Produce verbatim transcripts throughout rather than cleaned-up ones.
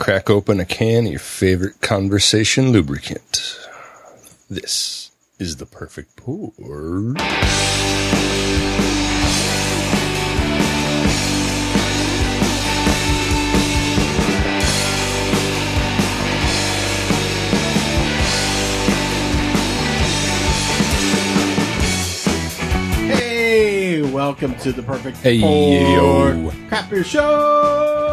crack open a can of your favorite conversation lubricant. This is the perfect pour. Hey, welcome to the perfect Hey, pour. yo. Crap Beer Show.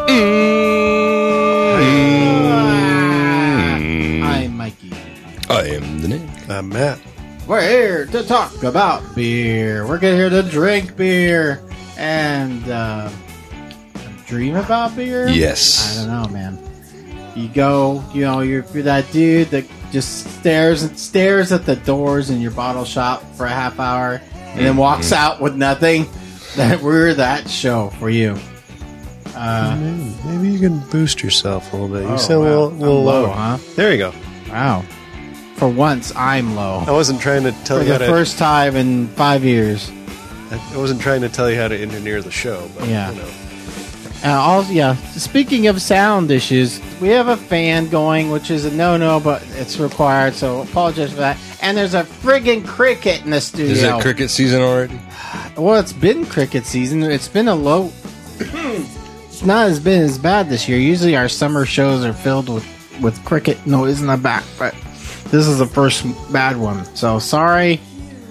Mm. I'm Mikey. I am the name. I'm Matt. We're here to talk about beer. We're here to drink beer and uh, dream about beer. Yes. I don't know, man. You go, you know, you're, you're that dude that just stares and stares at the doors in your bottle shop for a half hour and then walks out with nothing. That we're that show for you. Uh, maybe, maybe you can boost yourself a little bit. You oh, sound wow. a little, little I'm low, low. huh? There you go. Wow. For once, I'm low. I wasn't trying to tell For you the how to. first time in five years. I wasn't trying to tell you how to engineer the show, but Yeah. you know. Uh, also, yeah. Speaking of sound issues, we have a fan going, which is a no-no, but it's required. So apologize for that. And there's a friggin' cricket in the studio. Is it cricket season already? Well, it's been cricket season. It's been a low. It's not as been as bad this year. Usually, our summer shows are filled with with cricket noise in the back, but this is the first bad one. So sorry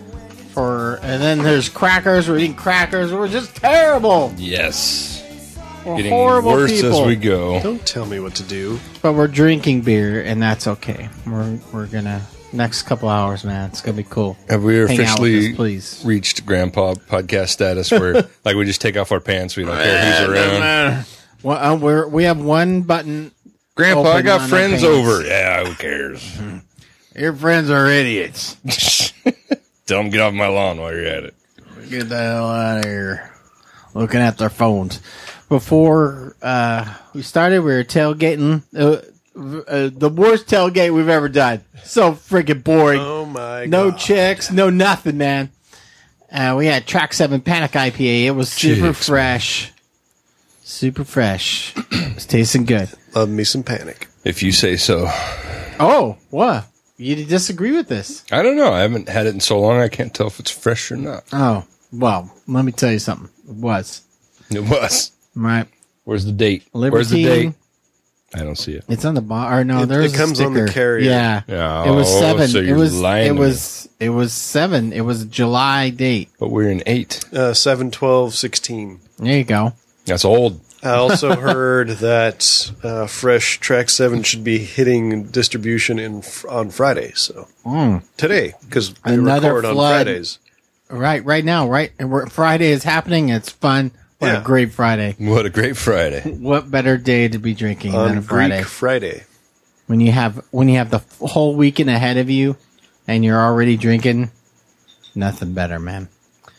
for. And then there's crackers. We're eating crackers. We're just terrible. Yes. We're Getting horrible worse people. as we go. Don't tell me what to do. But we're drinking beer, and that's okay. We're we're gonna next couple hours, man. It's gonna be cool. Have we Hang out with officially us, please. reached Grandpa podcast status where like we just take off our pants, we don't care who's around? Well, uh, we're we have one button. Grandpa, I Open got on friends our pants. over. Yeah, who cares? Your friends are idiots. Tell them get off my lawn while you're at it. Get the hell out of here. Looking at their phones. Before uh, we started, we were tailgating. Uh, uh, the worst tailgate we've ever done. So freaking boring. Oh my god. No chicks, no nothing, man. Uh, we had Track seven Panic I P A. It was super Chicks, fresh. Super fresh. It's tasting good. Love me some Panic. If you say so. Oh, what? You disagree with this? I don't know. I haven't had it in so long I can't tell if it's fresh or not. Oh, well, let me tell you something. It was. It was. Right. Where's the date? Libertine. Where's the date? I don't see it. It's on the bar. Or no, It- there's it comes a on the sticker. carrier. Yeah. Yeah, It was oh, seven. so it you're was. lying It to me. was. It was seven. It was a July date. But we're in eight. Uh, seven, twelve, sixteen. There you go. That's old. I also heard that uh, Fresh Track seven should be hitting distribution in on Friday. So Mm. today, because we Another record on flood. Fridays. Right. Right now. Right. And we're, Friday is happening. It's fun. What Yeah. a great Friday. What a great Friday. What better day to be drinking than On a Friday? Greek Friday. When you have when you have the f- whole weekend ahead of you, and you're already drinking, nothing better, man.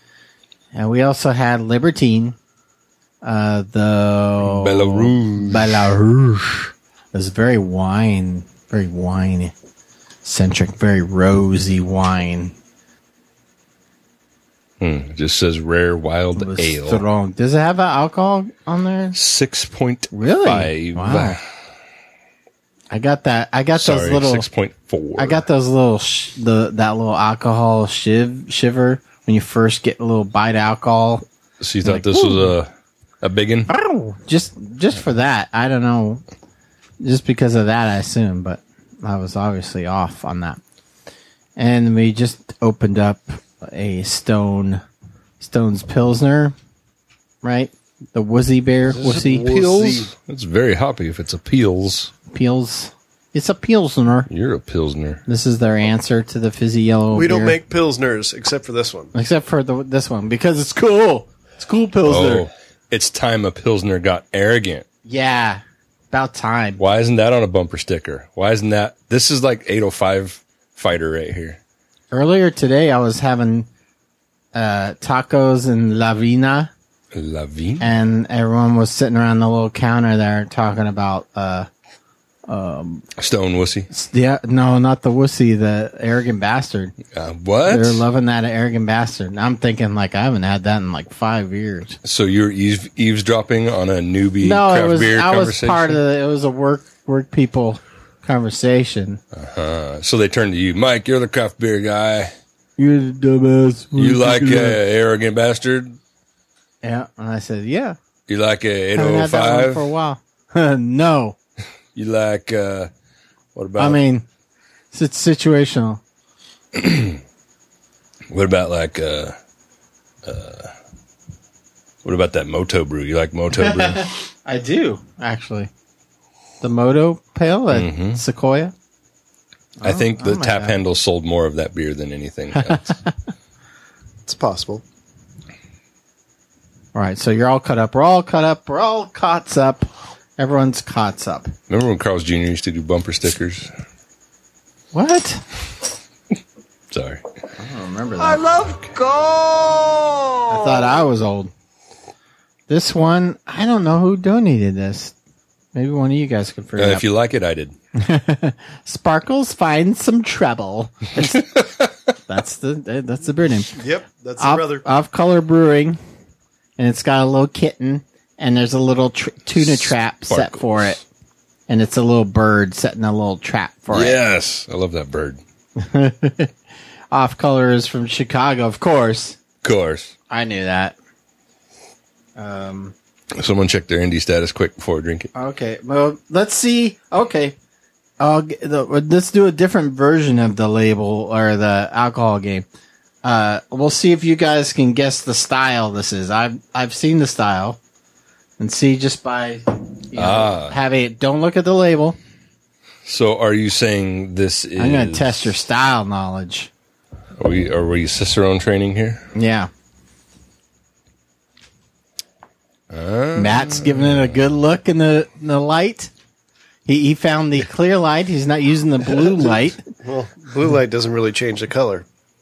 And we also had Libertine, uh, the Belarus. Belarus. It was very wine, very wine centric, very rosy wine. Hmm, it just says rare wild It was ale. strong. Does it have alcohol on there? Six point Really? five. Wow. I got that. I got Sorry, those little. six point four. I got those little sh- the that little alcohol shiv shiver when you first get a little bite of alcohol. So you thought like, this was woo. a a big one? Ow! Just just for that, I don't know. Just because of that, I assume, but I was obviously off on that. And we just opened up a Stone Stone's Pilsner, right? The Woozy Bear, Wussy Peels? It's very hoppy if it's a Peels. Peels. It's a Pilsner. You're a Pilsner. This is their answer to the fizzy yellow. We don't beer. make Pilsners except for this one. Except for the, this one, because it's cool. It's cool Pilsner. Oh, it's time a Pilsner got arrogant. Yeah. About time. Why isn't that on a bumper sticker? Why isn't that? This is like eight oh five fighter right here. Earlier today, I was having uh, tacos in La Vina, La Vie? and everyone was sitting around the little counter there talking about uh, Stone wussy. Yeah, no, not the wussy, the arrogant bastard. Uh, what? They're loving that arrogant bastard. And I'm thinking, like, I haven't had that in like five years. So you're eaves- eavesdropping on a newbie No, craft it was. beer I was conversation? part of the. It was a work work people conversation. Uh, so they turn to you, Mike. You're the craft beer guy. You're the dumbass. What You you like uh, doing? arrogant bastard? Yeah, and I said, yeah. You like a eight Haven't oh had that one for a five? while. No, You like uh, what about? I mean, it's situational. what about like uh, uh, what about that Moto Brew? You like Moto Brew? I do actually. The Moto Pale at Mhm. Sequoia. I think the oh my tap God. handle sold more of that beer than anything else. It's possible. All right, so you're all cut up. We're all cut up. We're all caught up. Everyone's caught up. Remember when Carl's Junior used to do bumper stickers? What? Sorry. I don't remember that. I love gold. I thought I was old. This one, I don't know who donated this. Maybe one of you guys could Uh, figure it if out. you like it, I did. Sparkles finds some trouble. that's the that's the beer name. Yep, that's the Off, brother. Off Color Brewing, and it's got a little kitten, and there's a little tr- tuna trap set Sparkles. for it, and it's a little bird setting a little trap for Yes, I love that bird. it. Off Color is from Chicago, of course. Of course. I knew that. Um. Someone check their indie status quick before I drink it. Okay. Well, let's see. Okay. I'll g- the, let's do a different version of the label or the alcohol game. Uh, we'll see if you guys can guess the style this is. I've I've seen the style, and see just by you know, Ah. having it. Don't look at the label. So, are you saying this is? I'm going to test your style knowledge. Are we are we Cicerone training here? Yeah. Uh, Matt's giving it a good look in the in the light. He he found the clear light. He's not using the blue light. Well, blue light doesn't really change the color.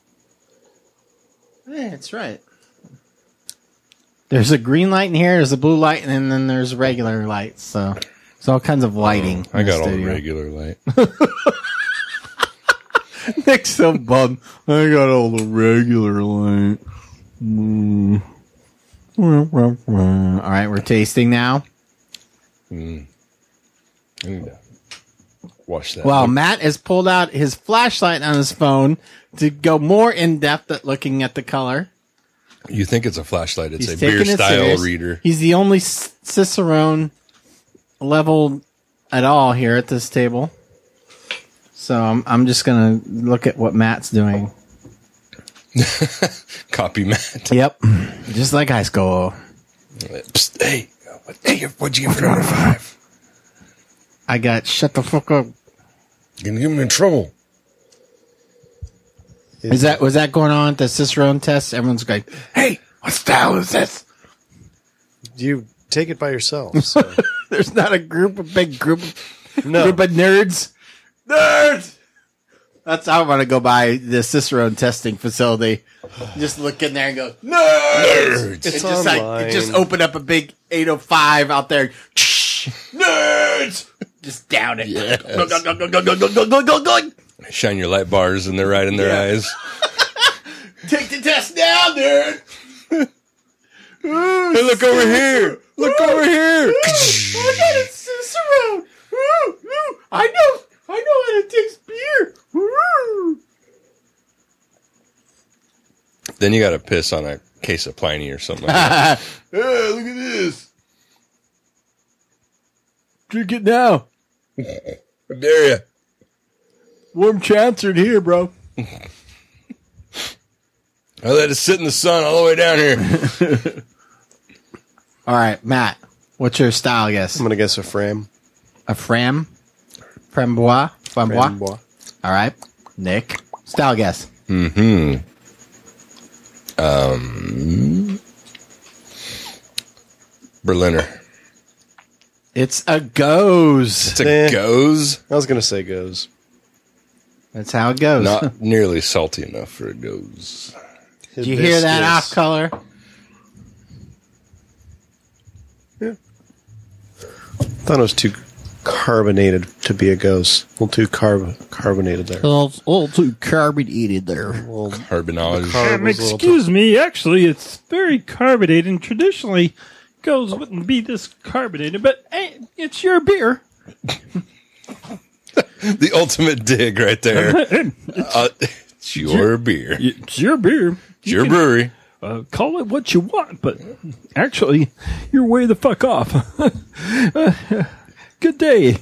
Yeah, that's right. There's a green light in here, there's a blue light, and then there's regular lights. So there's all kinds of lighting. I in the got all the studio. regular light. Nick's so bummed. I got all the regular light. Mm. All right, we're tasting now. Mm. I need to wash that. Well, Matt has pulled out his flashlight on his phone to go more in depth at looking at the color. You think it's a flashlight? It's He's a beer taking it style serious. reader. He's the only C- Cicerone level at all here at this table. So I'm I'm just gonna look at what Matt's doing. Copy Matt. Yep, just like high school. Psst, hey, what, hey, what'd you give it out of five? I got shut the fuck up. You're gonna get me in trouble. Is that was that going on at the Cicerone test? Everyone's going, "Hey, what style is this?" You take it by yourself. So. There's not a group, a big group, No. group of nerds. Nerds. That's how I want to go by the Cicerone testing facility. Just look in there and go, nerds. It's It's just like online. it just open up a big eight oh five out there. Nerds. Just down it. Yes. Take Shine your light bars and they're right in their Yeah. eyes. the test now, nerd. Hey, look over here. Look over here. I got a Cicerone. Ooh, ooh, I know. I know how to taste beer. Ooh. Then you got to piss on a case of Pliny or something like that. Hey, look at this. Drink it now. How dare you? Warm Chancellor here, bro. I let it sit in the sun all the way down here. All right, Matt. What's your style guess? I'm going to guess a Fram. A Fram? Frambois? Frambois? Frambois. All right. Nick. Style guess. Mm-hmm. Um, Berliner. It's a goes. It's a Eh. goes. I was going to say goes. That's how it goes. Not nearly salty enough for a goes. Did you hear that off Hibiscus. color? Thought it was too carbonated to be a ghost. A little too carb- carbonated there. A little, a little too carbonated there. Well, Carbonage. carb Um, was a little excuse me, actually, it's very carbonated, and traditionally, goes wouldn't be this carbonated, but hey, it's your beer. The ultimate dig right there. Uh, it's your beer. It's your beer. It's your brewery. Uh, call it what you want, but actually, you're way the fuck off. Uh, good day.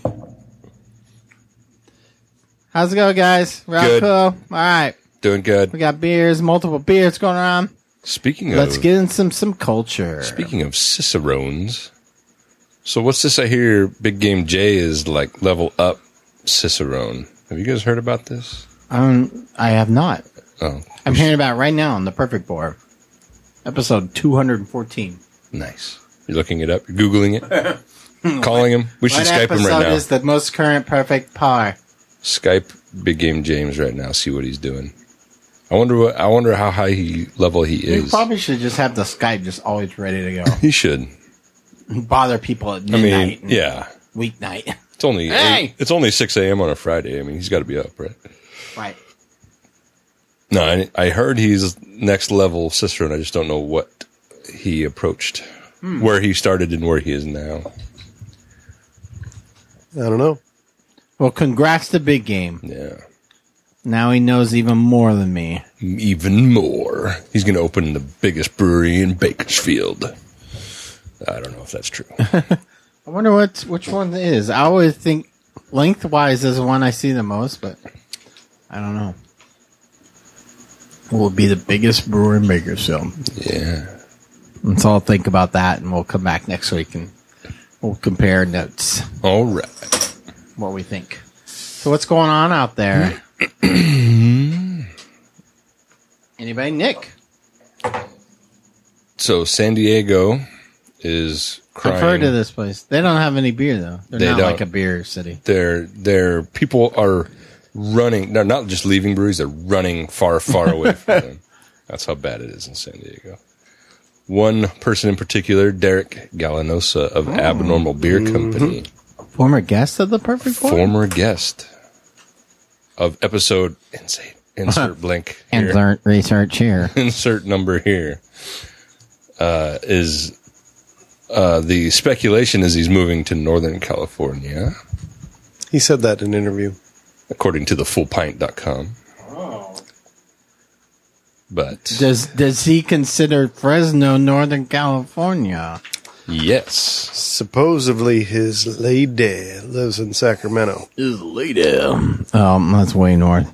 How's it going, guys? We're all Good. cool? All right. Doing good. We got beers, multiple beers going around. Speaking of Let's get in some, some culture. speaking of cicerones, so what's this? I hear Big Game J is like level up cicerone. Have you guys heard about this? Um, I have not. Oh, I'm hearing about it right now on the Perfect Board. Episode two hundred fourteen. nice. You're looking it up. You're googling it. Calling him. We should What Skype him right episode now. is the most current Perfect Par? Skype Big Game James right now. See what he's doing. I wonder what. I wonder how high he level he You is. probably should just have the Skype just always ready to go. He should. Bother people at I midnight. mean, yeah. Weeknight. It's only Hey! eight, it's only six a.m. on a Friday. I mean, he's got to be up, right? Right. No, I, I heard he's next level Cicerone. I just don't know what he approached, Hmm. where he started and where he is now. I don't know. Well, congrats to Big Game. Yeah. Now he knows even more than me. Even more. He's going to open the biggest brewery in Bakersfield. I don't know if that's true. I wonder what which one it is. I always think lengthwise is the one I see the most, but I don't know. Will it be the biggest brewer in Bakersfield? Yeah. Let's all think about that, and we'll come back next week and we'll compare notes, All right. what we think. So what's going on out there? Anybody? Nick? So San Diego is crying. I've heard of this place. They don't have any beer, though. They're They not don't. like a beer city. Their their people are running. They're not just leaving breweries. They're running far, far away from them. That's how bad it is in San Diego. One person in particular, Derek Gallinosa of Abnormal Beer Company, Former guest of the Perfect Board? former guest of episode insert, insert blank here, Insert research here. insert number here, uh, is uh, the speculation is he's moving to Northern California, He said that in an interview. according to the full pint dot com. But Does does he consider Fresno Northern California? yes, Supposedly his lady lives in Sacramento. Is lady. Um, that's way north.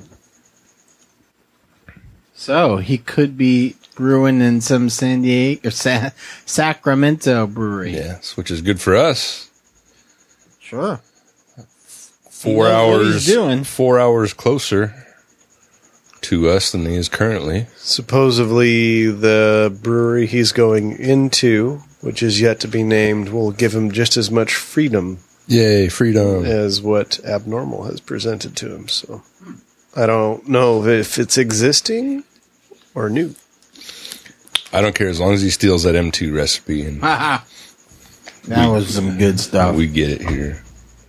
So he could be brewing in some San Diego or Sa- Sacramento brewery. yes, which is good for us. Sure. Four knows what hours he's doing. Four hours closer to us than he is currently. Supposedly the brewery he's going into, which is yet to be named, will give him just as much freedom Yay, freedom! as what Abnormal has presented to him. So I don't know if it's existing or new. I don't care as long as he steals that M two recipe and That was some good stuff. we get it here.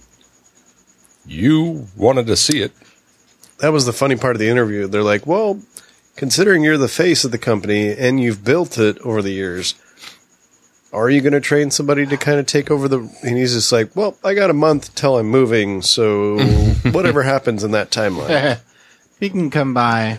You wanted to see it. That was the funny part of the interview. They're like, well, considering you're the face of the company and you've built it over the years, are you going to train somebody to kind of take over the... And he's just like, well, I got a month till I'm moving, so whatever happens in that timeline. He can come by.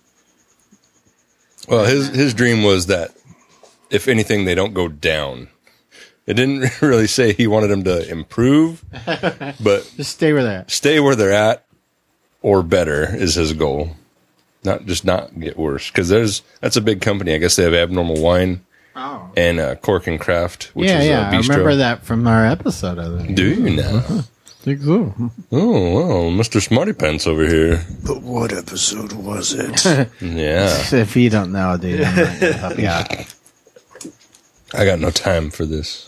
Well, his his dream was that if anything, they don't go down. It didn't really say he wanted them to improve, but Just stay where they're at. stay where they're at or better is his goal. Not just not get worse, because there's that's a big company. I guess they have Abnormal Wine Oh. and uh, Cork and Craft, which Yeah, is yeah. a I bistro. remember that from our episode of it. Do you now? think so. Oh, well, Mister Smarty Pants over here. But what episode was it? Yeah, If you don't know, dude, I'm not gonna help you out. I got no time for this.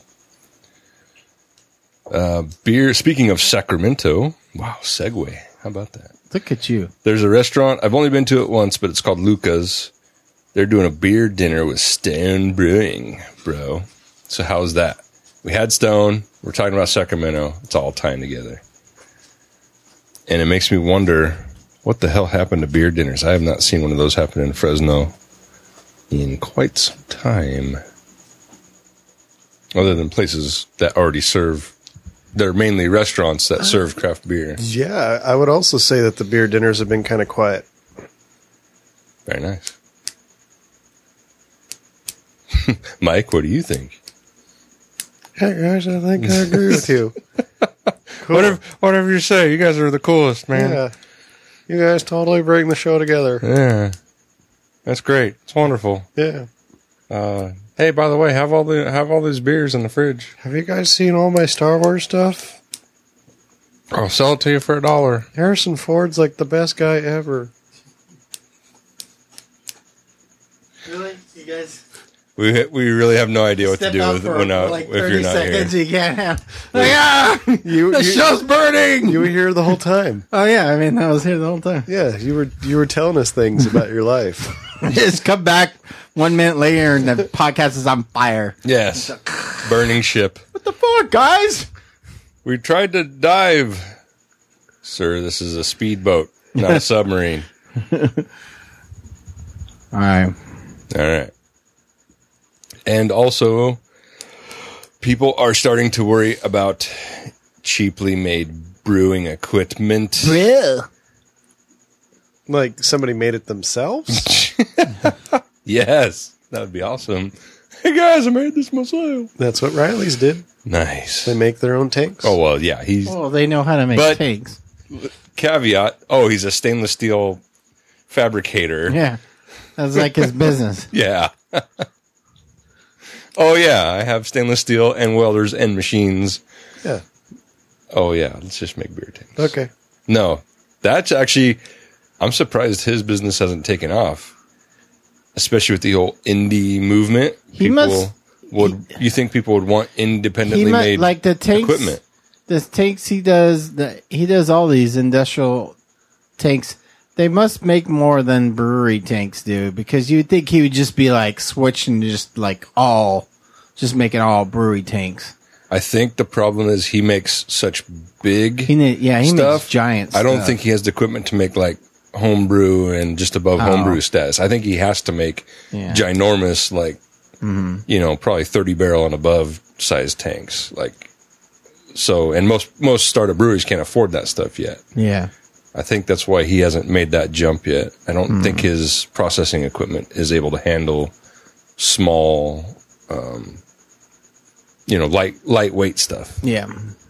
Uh, beer. Speaking of Sacramento, wow, segue. How about that? Look at you. There's a restaurant. I've only been to it once, but it's called Luca's. They're doing a beer dinner with Stone Brewing, bro. So how's that? We had Stone. we're talking about Sacramento. It's all tying together. And it makes me wonder, what the hell happened to beer dinners? I have not seen one of those happen in Fresno in quite some time. Other than places that already serve, they're mainly restaurants that serve craft beer. Yeah, I would also say that the beer dinners have been kind of quiet. Very nice. Mike, what do you think? Hey guys, I think I agree with you. Cool. Whatever, whatever you say. You guys are the coolest, man. Yeah, you guys totally bring the show together. Yeah, that's great. It's wonderful. Yeah. Uh, hey, by the way, have all the have all these beers in the fridge. Have you guys seen all my Star Wars stuff? I'll sell it to you for a dollar. Harrison Ford's like the best guy ever. Really? You guys We we really have no idea what to step do out with for when uh, like if you're thirty not seconds. here. You can't have. Like, ah, You, the you, show's burning. you were here the whole time. Oh yeah, I mean I was here the whole time. Yeah, you were you were telling us things about your life. Just come back one minute later and the podcast is on fire. Yes, burning ship. What the fuck, guys? We tried to dive, sir. This is a speedboat, not a submarine. All right. All right. And also, people are starting to worry about cheaply made brewing equipment. Like somebody made it themselves? Yes, that would be awesome. Hey guys, I made this myself. That's what Riley's did. Nice. They make their own tanks. Oh, well, yeah, he's Well, they know how to make But- tanks. caveat. Oh, he's a stainless steel fabricator. Yeah, that's like his business. Yeah. Oh, yeah, I have stainless steel and welders and machines. Yeah. Oh, yeah, let's just make beer tanks. Okay. No, that's actually, I'm surprised his business hasn't taken off, especially with the whole indie movement. He must- would, you think people would want independently He mu- made like the tanks. equipment? The tanks he does. The, he does all these industrial tanks. They must make more than brewery tanks do, because you'd think he would just be like switching to just like all, just making all brewery tanks. I think the problem is he makes such big He need, yeah, he stuff. makes giant. I don't stuff. think he has the equipment to make like homebrew and just above Oh. homebrew status. I think he has to make Yeah. ginormous, like, you know, probably thirty barrel and above size tanks. Like, so, and most, most startup breweries can't afford that stuff yet. Yeah, I think that's why he hasn't made that jump yet. I don't think his processing equipment is able to handle small, um, you know, light, lightweight stuff. yeah.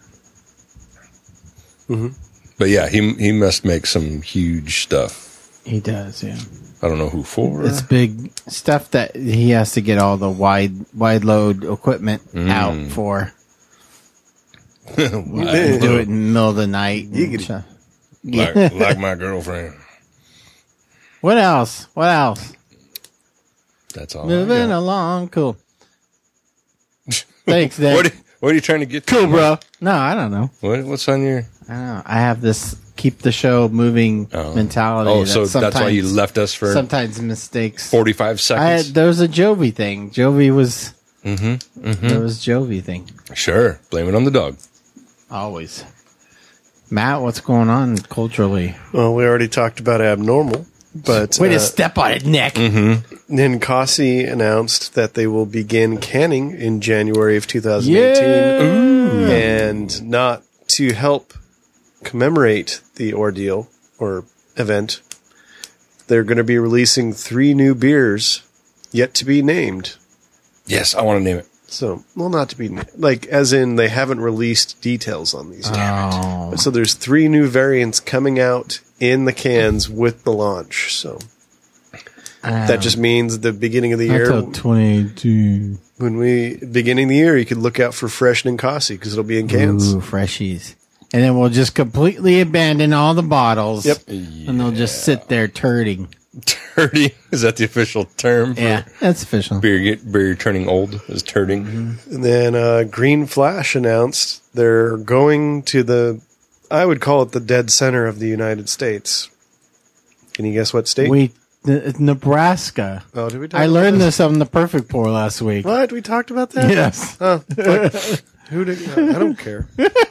But yeah, he, he must make some huge stuff. He does. Yeah, I don't know who for. it's big stuff that he has to get all the wide wide load equipment out for. Like, Do it in the middle of the night. Giggity. like, like my girlfriend. What else? What else? That's all. I Moving got. along. Cool. Thanks, Dad. What, what are you trying to get to? Cool, bro. No, I don't know. What, what's on your... I don't know. I have this keep the show moving Oh. mentality. Oh, that so that's why you sometimes- left us for Sometimes mistakes. forty-five I had, seconds? there was a Jovi thing. Jovi was. Mm-hmm. Mm-hmm. There was Jovi thing. Sure. Blame it on the dog. Always. Matt, what's going on culturally? Well, we already talked about Abnormal, but Way uh, to step on it, Nick. Ninkasi announced that they will begin canning in January of twenty eighteen. Yeah. And not to help commemorate the ordeal or event, they're going to be releasing three new beers yet to be named. Yes, I want to name it. So, well, not to be na- like, as in they haven't released details on these yet. Oh. So there's three new variants coming out in the cans with the launch. So that just means the beginning of the year, Until twenty-two. when we beginning of the year, you could look out for fresh Ninkasi because it'll be in cans. Ooh, freshies. And then we'll just completely abandon all the bottles. Yep. And they'll just sit there turning. Turdy. Is that the official term? For Yeah, that's official. Beer, get, beer turning old is turding. And then uh, Green Flash announced they're going to the, I would call it the dead center of the United States. Can you guess what state? We, the, Nebraska. oh, did we talk I about learned that? this on the Perfect Pour last week. What? We talked about that? Yes. Oh, fuck. Who did? I don't care.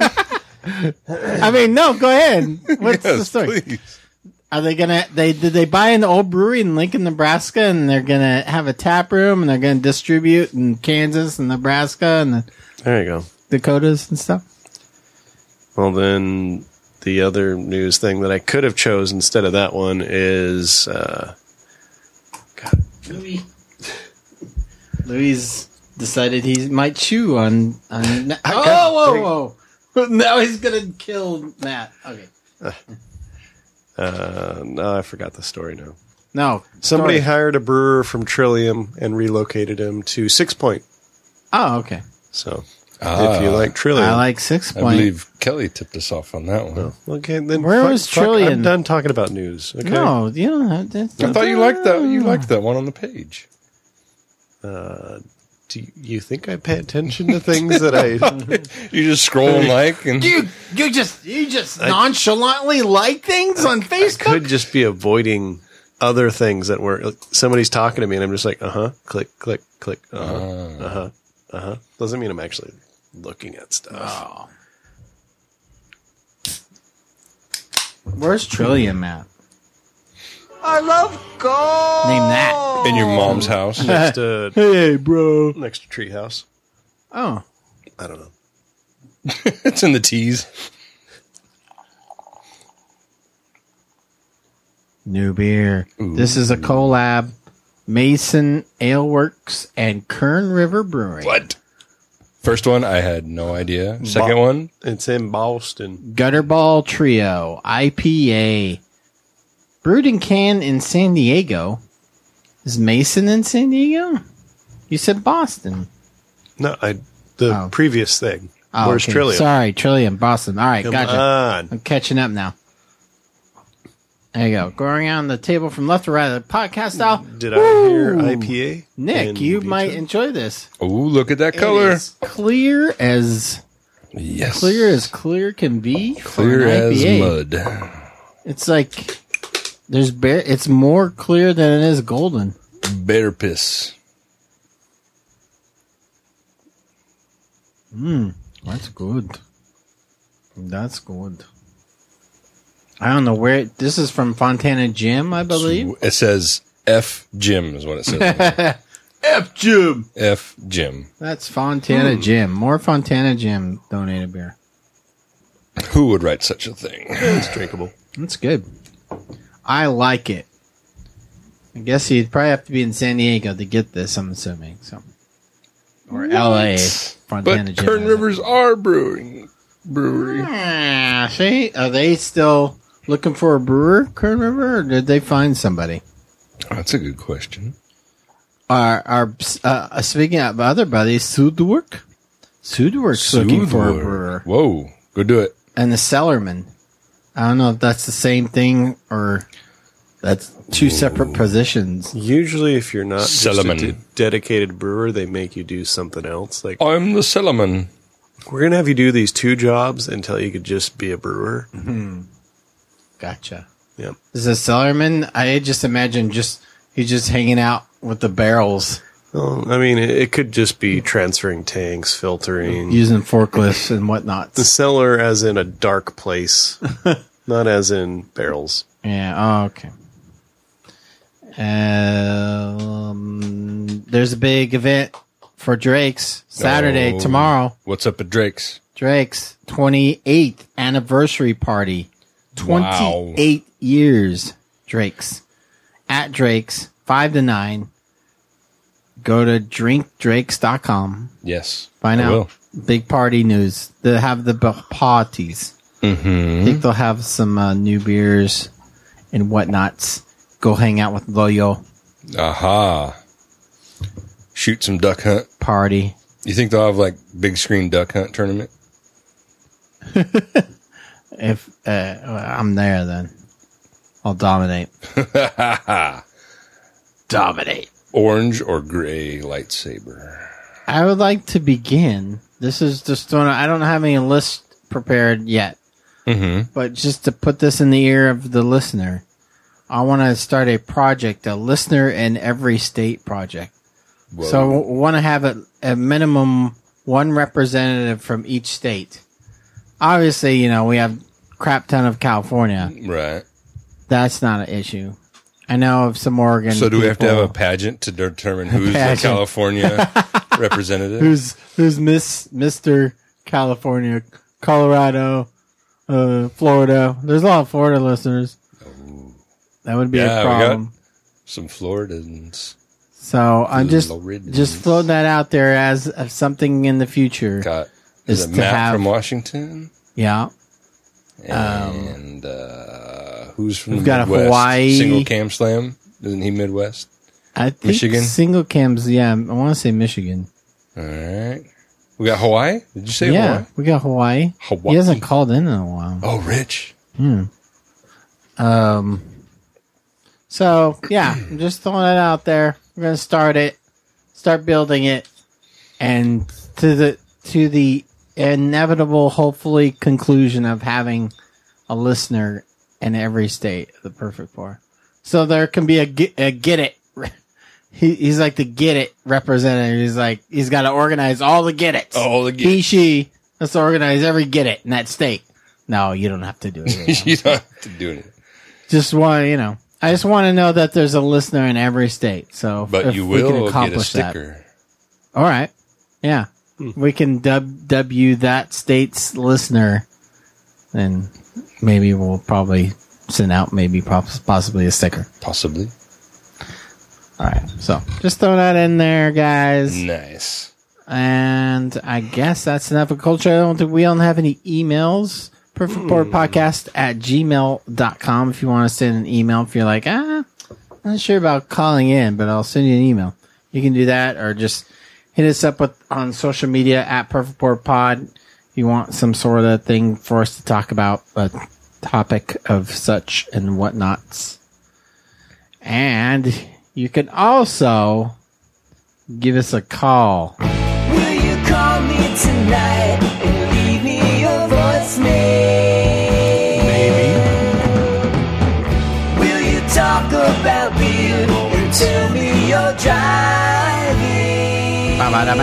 I mean, no, go ahead. What's Yes, the story? please. Are they gonna? They did they buy an old brewery in Lincoln, Nebraska, and they're gonna have a tap room, and they're gonna distribute in Kansas and Nebraska and the There you go. Dakotas and stuff. Well, then the other news thing that I could have chose instead of that one is, uh, God, Louis. Louis decided he might chew on. on I oh, got- whoa, whoa! Now he's gonna kill Matt. Okay. uh, no, I forgot the story now. No. Somebody story. hired a brewer from Trillium and relocated him to Six Point. Oh, okay. So Ah, if you like Trillium, I like Six I Point. believe Kelly tipped us off on that one. okay, then Where fuck- was fuck, Trillium? I'm done talking about news. Okay. No, you don't have to. I thought you liked that. You liked that one on the page. Uh, do you, you think I pay attention to things that I? You just scroll and like, and You you just you just nonchalantly like things on Facebook. Could just be avoiding other things that were like, somebody's talking to me and I'm just like, uh huh, click, click, click, uh huh, uh huh, uh huh. Doesn't mean I'm actually looking at stuff. Oh. Where's Trillium at? I love gold. Name that. in your mom's house. Next to Hey, bro. next to Treehouse. Oh, I don't know. It's in the teas. new beer. This is a collab. Mason Ale Works and Kern River Brewing. What? First one, I had no idea. Second one, It's in Boston. Gutterball Trio I P A. Brewed and canned in San Diego. Is Mason in San Diego? You said Boston. No, I the Oh. previous thing. Oh, Where's okay. Trillium? Sorry, Trillium, Boston. All right, Come gotcha. on. I'm catching up now. There you go. Going around the table from left to right of the podcast style. Did I hear I P A? Nick, and you Vitra? might enjoy this. oh, look at that It color. is clear as Yes. clear as clear can be. for Clear an as I P A. mud. It's like there's bear. It's more clear than it is golden. Bear piss. Mm, that's good. That's good. I don't know where it, this is from. Fontana Gym, I believe. It says F Jim is what it says. F Gym. F Jim. That's Fontana Gym. More Fontana Gym donated beer. Who would write such a thing? It's drinkable. That's good. I like it. I guess you'd probably have to be in San Diego to get this, I'm assuming. So, or L A. Fontana But Gym Kern has it. Rivers are brewing brewery. Ah, see, are they still looking for a brewer, Kern River, or did they find somebody? That's a good question. Our, our uh, speaking of other buddies, Sudwork. Sudwork's looking for a Sudor. brewer. Whoa, go do it. And the Cellarman. I don't know if that's the same thing or that's two separate positions. Usually, if you're not just a Cellarman. de- dedicated brewer, they make you do something else. Like, I'm the Cellarman. we're going to have you do these two jobs until you could just be a brewer. Gotcha. Yep. Is a Cellarman? I just imagine just he's just hanging out with the barrels, Well, I mean, it, it could just be transferring tanks, filtering. using forklifts and whatnot. The cellar as in a dark place, not as in barrels. Yeah. Oh, okay. Um, there's a big event for Drake's Saturday Oh. tomorrow. What's up at Drake's? Drake's twenty-eighth anniversary party. twenty-eight years. Drake's at Drake's five to nine. Go to drink drakes dot com. Yes. Find I out will. big party news. They have the b- parties. Mm-hmm. I think they'll have some uh, new beers and whatnots. Go hang out with Loyo. Aha. Shoot some duck hunt. Party. You think they'll have like big screen duck hunt tournament? If uh, I'm there, then I'll dominate. Dominate. Orange or gray lightsaber? I would like to begin. This is just one. I don't have any list prepared yet, Mm-hmm. but just to put this in the ear of the listener, I want to start a project, a listener in every state project. So want to have a, a minimum one representative from each state. Obviously, you know, we have crap ton of California. Right. That's not an issue. I know of some Oregon. So do we have to have a people pageant to determine who's the pageant. California representative? who's who's Miss Mister California, Colorado, uh, Florida. There's a lot of Florida listeners. That would be Yeah, a we got- problem. Some Floridans. So I'm just Floridans. just throwing that out there as, as something in the future. Got is Is it to Matt have- from Washington? Yeah. And uh, who's from We've the got a Midwest? Hawaii. Single Cam Slam. Isn't he Midwest? I think Michigan? single cams. Yeah, I want to say Michigan. All right. We got Hawaii? Did you say yeah, Hawaii? we got Hawaii. Hawaii. He hasn't called in in a while. Oh, Rich. Um. So yeah, I'm just throwing it out there. We're gonna start it, start building it, and to the to the inevitable, hopefully, conclusion of having a listener in every state of the Perfect Four. So there can be a get, a get it. He, he's like the get it representative. He's like he's got to organize all the get it's. All the get He she has to organize every get it in that state. No, you don't have to do it. You don't have to do it. Just want you know. I just want to know that there's a listener in every state. So, But if you we can will get a accomplish that. sticker. All right, yeah, we can dub W that state's listener, and maybe we'll probably send out maybe poss- possibly a sticker. Possibly. All right, so just throw that in there, guys. Nice. And I guess that's enough of culture. I don't think we don't have any emails. Perfect Board Podcast at gmail dot com if you want to send an email. If you're like, ah, I'm not sure about calling in, but I'll send you an email. You can do that, or just hit us up with on social media at Perfect Board Pod. If you want some sort of thing for us to talk about, a topic of such and whatnots. And you can also give us a call. Will you call me tonight and leave me your voicemail? Maybe. Will you talk about beer and tell me you're driving?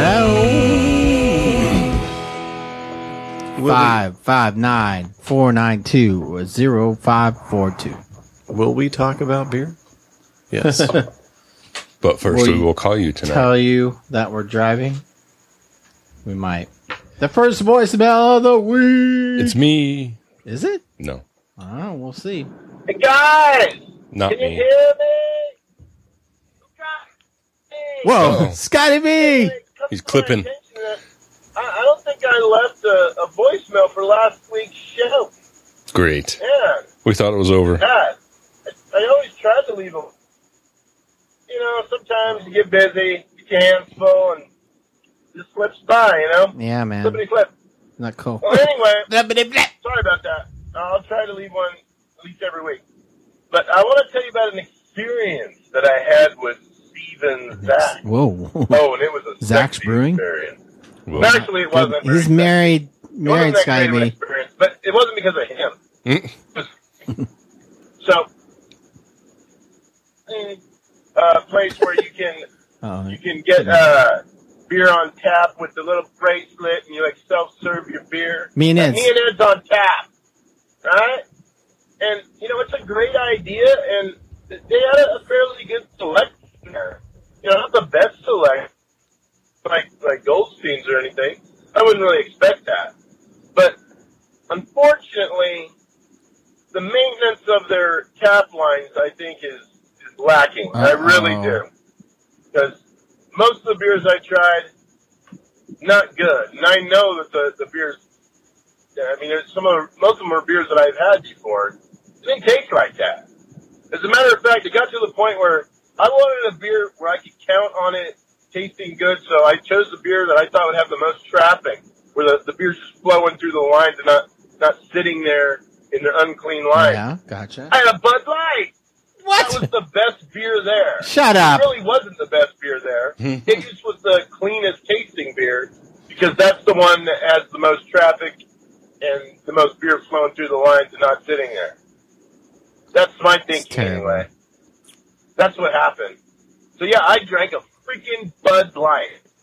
Five five nine four nine two zero five four two. Will we talk about beer? Yes. But first, Will we you will call you tonight. Tell you that we're driving. We might. The first voicemail of the week. It's me. Is it? No, Oh, we'll see. Hey guys, not can you me. hear me? Whoa, Uh-oh. Scotty B. He's clipping. I, I don't think I left a, a voicemail for last week's show. Great. Yeah, We thought it was over. God. I, I always try to leave them. You know, sometimes you get busy, get your hands full, and it just slips by, you know? Yeah, man. Flippity flip. Not cool. Well, anyway, sorry about that. I'll try to leave one at least every week. But I want to tell you about an experience that I had with Steve and Zach. Whoa. Oh, and it was a Zach's sexy Brewing? experience. Well, Actually, it wasn't. very He's sexy. married. It wasn't Married that Scotty great of an B. experience, but it wasn't because of him. mm, So, a place where you can Oh, you can get uh, beer on tap with the little bracelet, and you like self-serve your beer. Me and Uh, Ed's. Me and Ed's on tap, right? And you know it's a great idea, and they had a fairly good selection there. You know, not the best selection, like like Goldstein's or anything. I wouldn't really expect that, but unfortunately, the maintenance of their tap lines, I think, is is lacking. I really Uh-oh. do. Because most of the beers I tried, not good. And I know that the, the beers, I mean, there's some of, most of them are beers that I've had before. It didn't taste like that. As a matter of fact, it got to the point where I wanted a beer where I could count on it tasting good, so I chose the beer that I thought would have the most traffic, where the, the beer's just flowing through the lines and not, not sitting there in their unclean lines. Yeah, gotcha. I had a Bud Light. What? That was the best beer there. Shut up. It really wasn't the best beer there. It just was the cleanest tasting beer because that's the one that has the most traffic and the most beer flowing through the lines and not sitting there. That's my thinking terrible. anyway. That's what happened. So yeah, I drank a freaking Bud Light.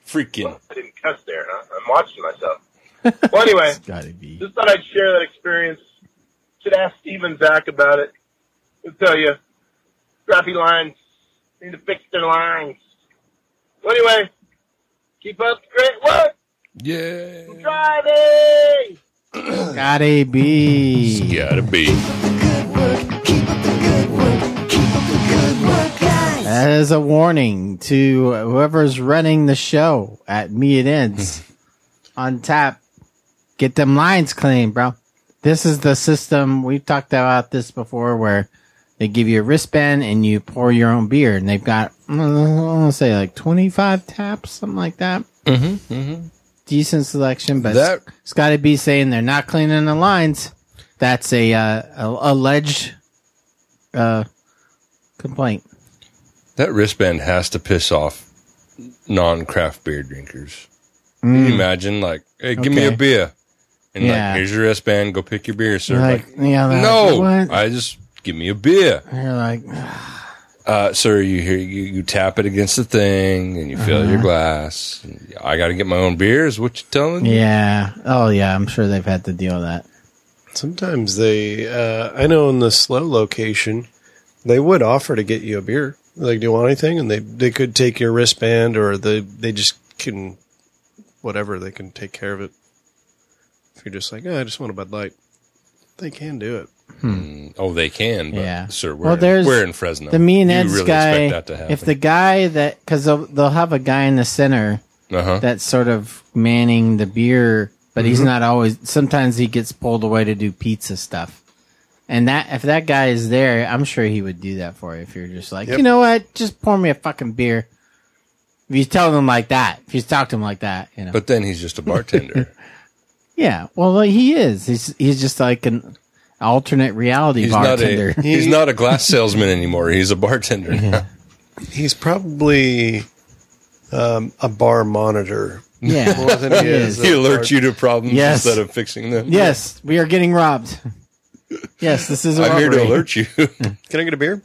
Freaking. I didn't cuss there, huh? I'm watching myself. Well, anyway, Gotta be. just thought I'd share that experience. Should ask Steve and Zach about it. He'll tell you, crappy lines, need to fix their lines. Well, anyway, keep up the great work. Yeah. Driving! Gotta be. Gotta be. Good work, keep up the good work, keep up the good work, guys. That is a warning to whoever's running the show at Me It Ends. On tap. Get them lines clean, bro. This is the system. We've talked about this before where they give you a wristband and you pour your own beer. And they've got, I want to say like twenty-five taps, something like that. Mm-hmm. Mm-hmm. Decent selection, but That- it's got to be saying they're not cleaning the lines. That's a, uh, a alleged uh, complaint. That wristband has to piss off non-craft beer drinkers. Can Mm. you imagine, like, hey, give me Okay. a beer. And Yeah. like, here's your wristband, go pick your beer, sir. You're Like, like, yeah, that- no, what? I just, give me a beer. You're like, Uh, sir, you hear you, you tap it against the thing and you fill Uh-huh. your glass. And I got to get my own beer. Is what you're telling me? yeah. Oh, yeah. I'm sure they've had to deal with that. Sometimes they, uh, I know in the slow location, they would offer to get you a beer. Like, do you want anything? And they, they could take your wristband or they, they just can, whatever, they can take care of it. If you're just like, oh, I just want a Bud Light. They can do it. Mm, oh, they can. But, Yeah. sir, we're, Well, in, there's we're in Fresno. The Me and You Ed's really guy, expect that to happen. if the guy that, because they'll, they'll have a guy in the center uh-huh. that's sort of manning the beer, but he's not always, sometimes he gets pulled away to do pizza stuff. And that, if that guy is there, I'm sure he would do that for you if you're just like, Yep. you know what, just pour me a fucking beer. If you tell them like that, if you talk to him like that, you know. But then he's just a bartender. Yeah, well, like, he is. He's he's just like an alternate reality he's bartender. not a he's not a glass salesman anymore. He's a bartender now. He's probably um, a bar monitor. Yeah, More than he he is. is. He alerts you to problems Yes. instead of fixing them. Yes, we are getting robbed. Yes, this is a I'm here to robbery. alert you. Can I get a beer?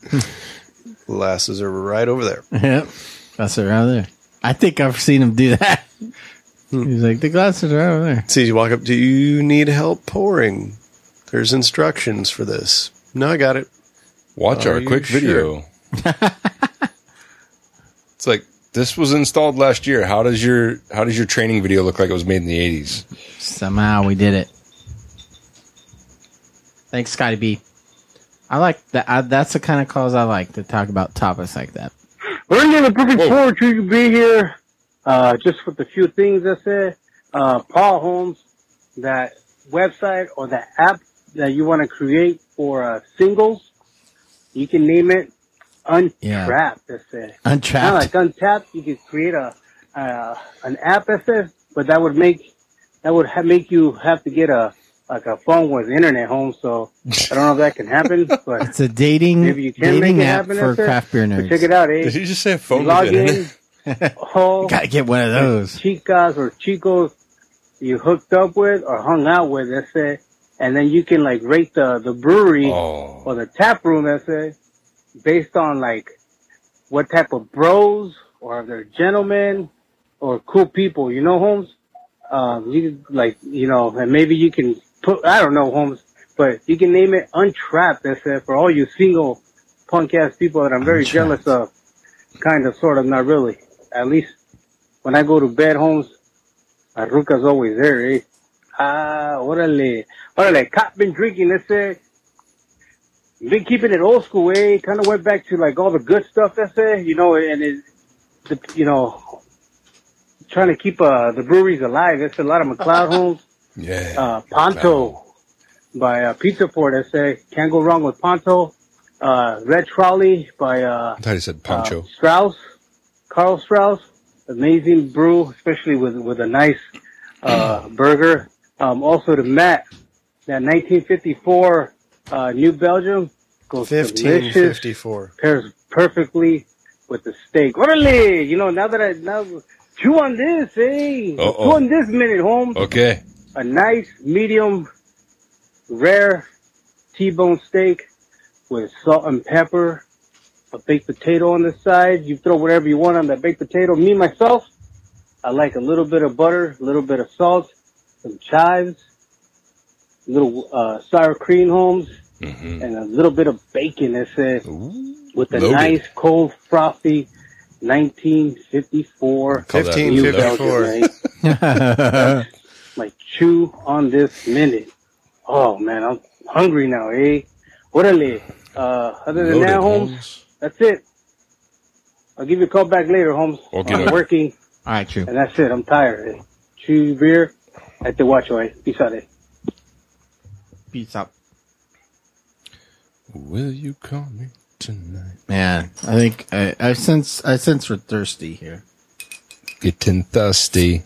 Glasses are right over there. Yep, that's it right there. I think I've seen him do that. He's like, the glasses are right over there. See, you walk up, do you need help pouring? There's instructions for this. No, I got it. Watch Are our you quick sure? video. It's like, this was installed last year. How does your how does your training video look like it was made in the eighties? Somehow we did it. Thanks, Scotty B. I like that. I, that's the kind of calls I like to talk about topics like that. We're really looking forward to you be here. Uh, just with a few things I said. Uh, Paul Holmes, that website or that app that you want to create for uh, singles, you can name it Untrapped. Yeah. That's it. Untrapped. Kind of like Untapped. You could create a uh, an app, that's it, but that would make that would ha- make you have to get a like a phone with internet home. So I don't know if that can happen, but It's a dating maybe you can dating make it app happen. for that's it. craft beer But nerds. check it out, eh? Did he just say a phone You log with internet? in. Oh, Gotta get one of those. chicas or chicos you hooked up with or hung out with, that's it. And then you can like rate the, the brewery Oh. or the tap room, that's it, based on like what type of bros or if they're gentlemen or cool people, you know, Holmes? Um, you can like, you know, and maybe you can put, I don't know, Holmes, but you can name it Untrapped, that's it, for all you single punk ass people that I'm very Untrapped. jealous of. Kind of, sort of, not really. At least when I go to bed, Holmes, my ruca's always there, eh? Ah, orale. Orale, cop been drinking, that's it. Been keeping it old school, eh? Kind of went back to like all the good stuff, that's it. You know, and it, the, you know, trying to keep uh, the breweries alive. That's a lot of McLeod Holmes. Yeah. Uh, Ponto by uh, Pizza Port, I say. Can't go wrong with Ponto. Uh, Red Trolley by uh, I thought he said Poncho. uh, Strauss, Carl Strauss. Amazing brew, especially with with a nice uh, burger. Um, also the Matt, that nineteen fifty-four uh, New Belgium goes fifteen delicious. fifty-four. Pairs perfectly with the steak. Orale! You know, now that I now chew on this, eh? Uh-oh. Chew on this minute, Holmes. Okay. A nice medium rare T-bone steak with salt and pepper, a baked potato on the side. You throw whatever you want on that baked potato. Me, myself, I like a little bit of butter, a little bit of salt, some chives, a little uh, sour cream, Holmes, Mm-hmm. and a little bit of bacon. That's it. Ooh, With a loaded. nice, cold, frothy nineteen fifty-four. Call that fifteen New fifty-four. Belgium, eh? Like chew on this minute. Oh man, I'm hungry now, eh? Orale. Uh, other than Loaded, that, Holmes, Holmes. that's it. I'll give you a call back later, Holmes. Okay, I'm okay. working, All right, true. and that's it. I'm tired. Eh? Chew your beer. At the watch, eh? Peace out, eh? Peace out. Will you call me tonight? Man, I think I, I sense I sense we're thirsty here. Getting thirsty.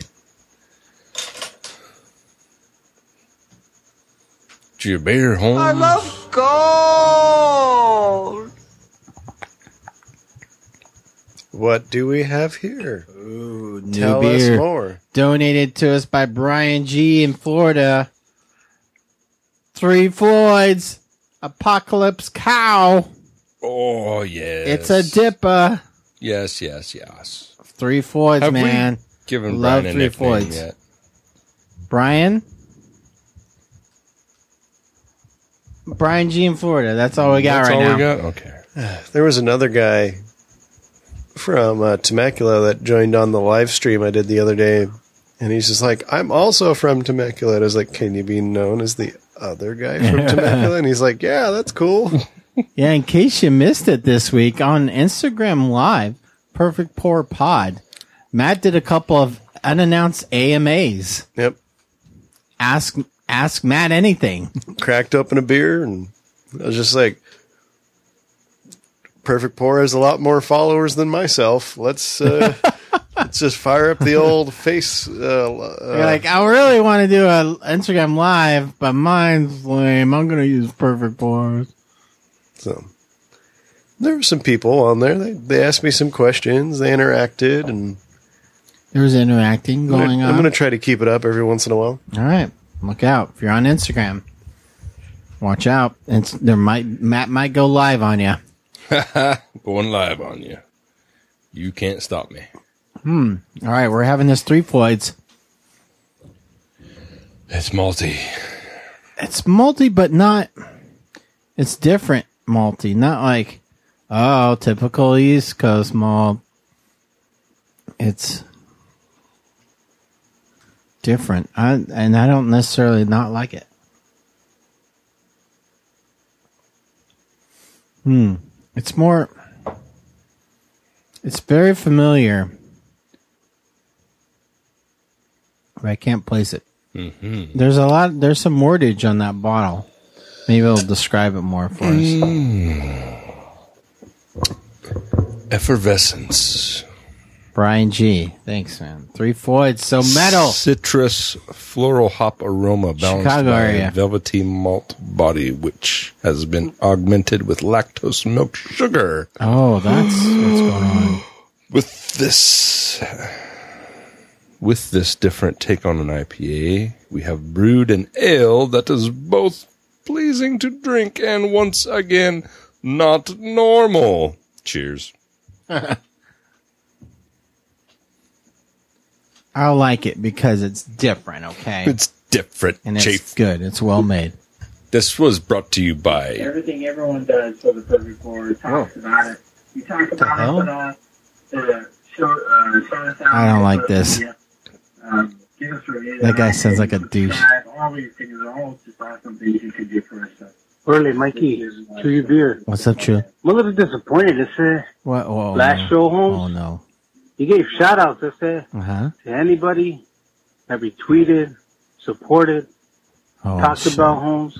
Did your beer, Holmes? I love gold. What do we have here? Ooh, new Tell beer us more. donated to us by Brian G in Florida. Three Floyds, Apocalypse Cow. Oh, yes. It's a dipper. Yes, yes, yes. Three Floyds, Have we man. Given Love Brian a Three nickname Floyds. yet. Brian? Brian G in Florida. That's all we got That's right all now. we got? Okay. There was another guy from uh, Temecula that joined on the live stream I did the other day, and he's just like, I'm also from Temecula. And I was like, can you be known as the other guy from Temecula? And he's like, yeah, that's cool. Yeah, in case you missed it this week, on Instagram Live, Perfect Pour Pod, Matt did a couple of unannounced A M As. Yep. Ask ask Matt anything. Cracked open a beer, and I was just like, Perfect Pour has a lot more followers than myself. Let's uh, let's just fire up the old face. Uh, You're uh, like, I really want to do a Instagram Live, but mine's lame. I'm going to use Perfect Pours. so there were some people on there. They they asked me some questions. They interacted, and There's interacting I'm gonna, going I'm on. going to try to keep it up every once in a while. All right, look out if you're on Instagram. Watch out. It's, there might Matt might go live on you. Going live on you. You can't stop me. Hmm. All right, we're having this Three Floyds. It's malty. It's malty, but not. It's different malty, not like oh typical East Coast malt. It's different, I, and I don't necessarily not like it. Hmm. It's more. It's very familiar, but I can't place it. Mm-hmm. There's a lot. There's some wordage on that bottle. Maybe it'll describe it more for us. Effervescence. Brian G. Thanks, man. Three Floyds. So metal. Citrus floral hop aroma balanced Chicago by area. a velvety malt body, which has been augmented with lactose milk sugar. Oh, that's what's going on. With this, with this different take on an I P A, we have brewed an ale that is both pleasing to drink and once again not normal. Cheers. I like it because it's different, okay? It's different, and it's Chief. good. It's well made. This was brought to you by Everything everyone does for the Perfect Pour talks about it. You talk about hell? it, but uh, the show, uh, show us out. I don't like social this. media. Um, give us reviews. That guy sounds like a douche. Subscribe. All these things are all just awesome things you can do for us. So. Early, Mikey, to your beer. What's up, Chew? I'm a little disappointed. This uh, What? Oh, last no. show, Holmes. Oh no. You gave shout outs, this uh, Uh huh. to anybody that retweeted, supported, Oh, talked shit. about Holmes.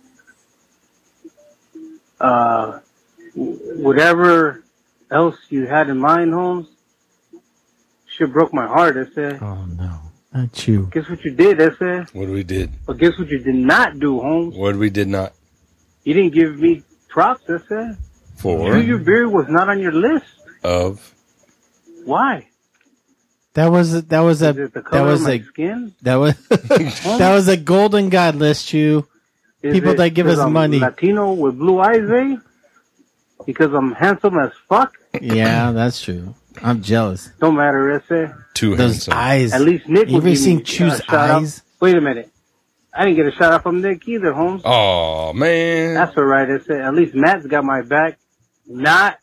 Uh, w- whatever else you had in mind, Holmes, shit broke my heart. That's it. Oh no. Not you. Guess what you did? That's it. what we did. But guess what you did not do, Holmes? What we did not You didn't give me props. That's it. for Chew Your Beer was not on your list. of Why? That was a, that was a Is it the that color was of my a skin? that was that was a golden god list, Chew. Is People it that give 'cause us I'm money. Latino with blue eyes, eh? Because I'm handsome as fuck? Yeah, that's true. I'm jealous. Don't matter, ese. Too Those handsome. eyes. At least Nick You would ever give seen me Chew's a shout out. eyes? Wait a minute. I didn't get a shout out from Nick either, Holmes. Oh man. That's all right, ese. At least Matt's got my back. Not.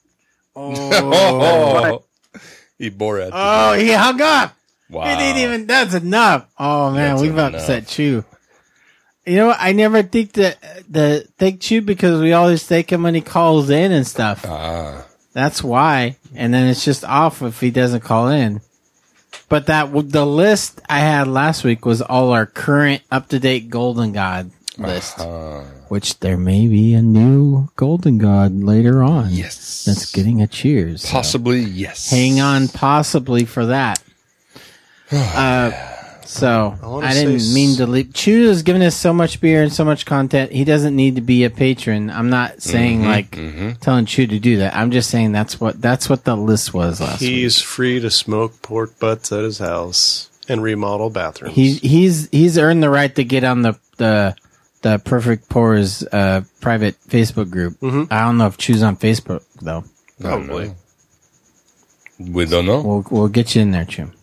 Oh, he bore at. Oh, he hung up. Wow. It ain't even. That's enough. Oh man, That's we've enough. upset Chew. You know what? I never think that the thank Chew because we always thank him when he calls in and stuff. Ah. That's why. And then it's just off if he doesn't call in. But that the list I had last week was all our current up to date Golden God list, Uh, which there may be a new Golden God later on. yes. That's getting a cheers. so Possibly yes. hang on, possibly for that. uh, so I I, wanna didn't say s- mean to leave. Chew has given us so much beer and so much content. He doesn't need to be a patron. I'm not saying like telling Chew to do that. I'm just saying that's what that's what the list was last week. He's free to smoke pork butts at his house and remodel bathrooms. He's he's he's earned the right to get on the the the Perfect Pours uh, private Facebook group. Mhm. I don't know if Chew's on Facebook though. Probably. We don't know. We'll we'll get you in there, Chew.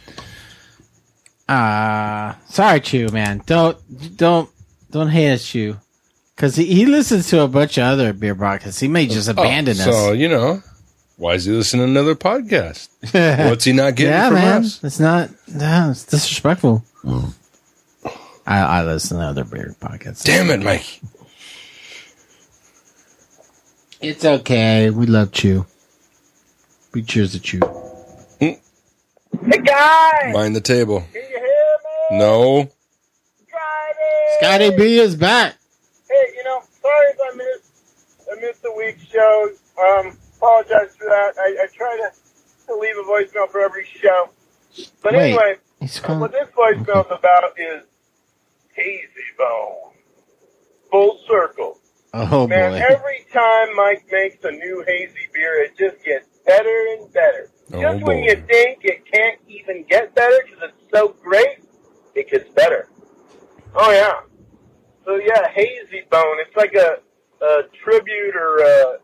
Uh sorry, Chew, man. Don't don't don't hate us, Chew, because he, he listens to a bunch of other beer podcasts. He may just abandon Oh, So, us. you know, why is he listening to another podcast? What's he not getting yeah, from man. us? It's not. No, it's disrespectful. I I listen to other beer podcasts. Damn it, Mike. It's okay. We love Chew. We cheers to Chew. Hey guys, Mind the table. can you hear me? No. Friday. Scotty B is back. Hey, you know, sorry if I missed I missed the week's shows. Um, apologize for that. I, I try to, to leave a voicemail for every show. But Wait, anyway, he's uh, calling- what this voicemail's about is Hazy Bone. Full circle. Oh Man, boy. every time Mike makes a new hazy beer, it just gets better and better. Oh, just when boy. you think it can't even get better because it's so great, it gets better. Oh, yeah. So, yeah, Hazy Bone. It's like a, a tribute or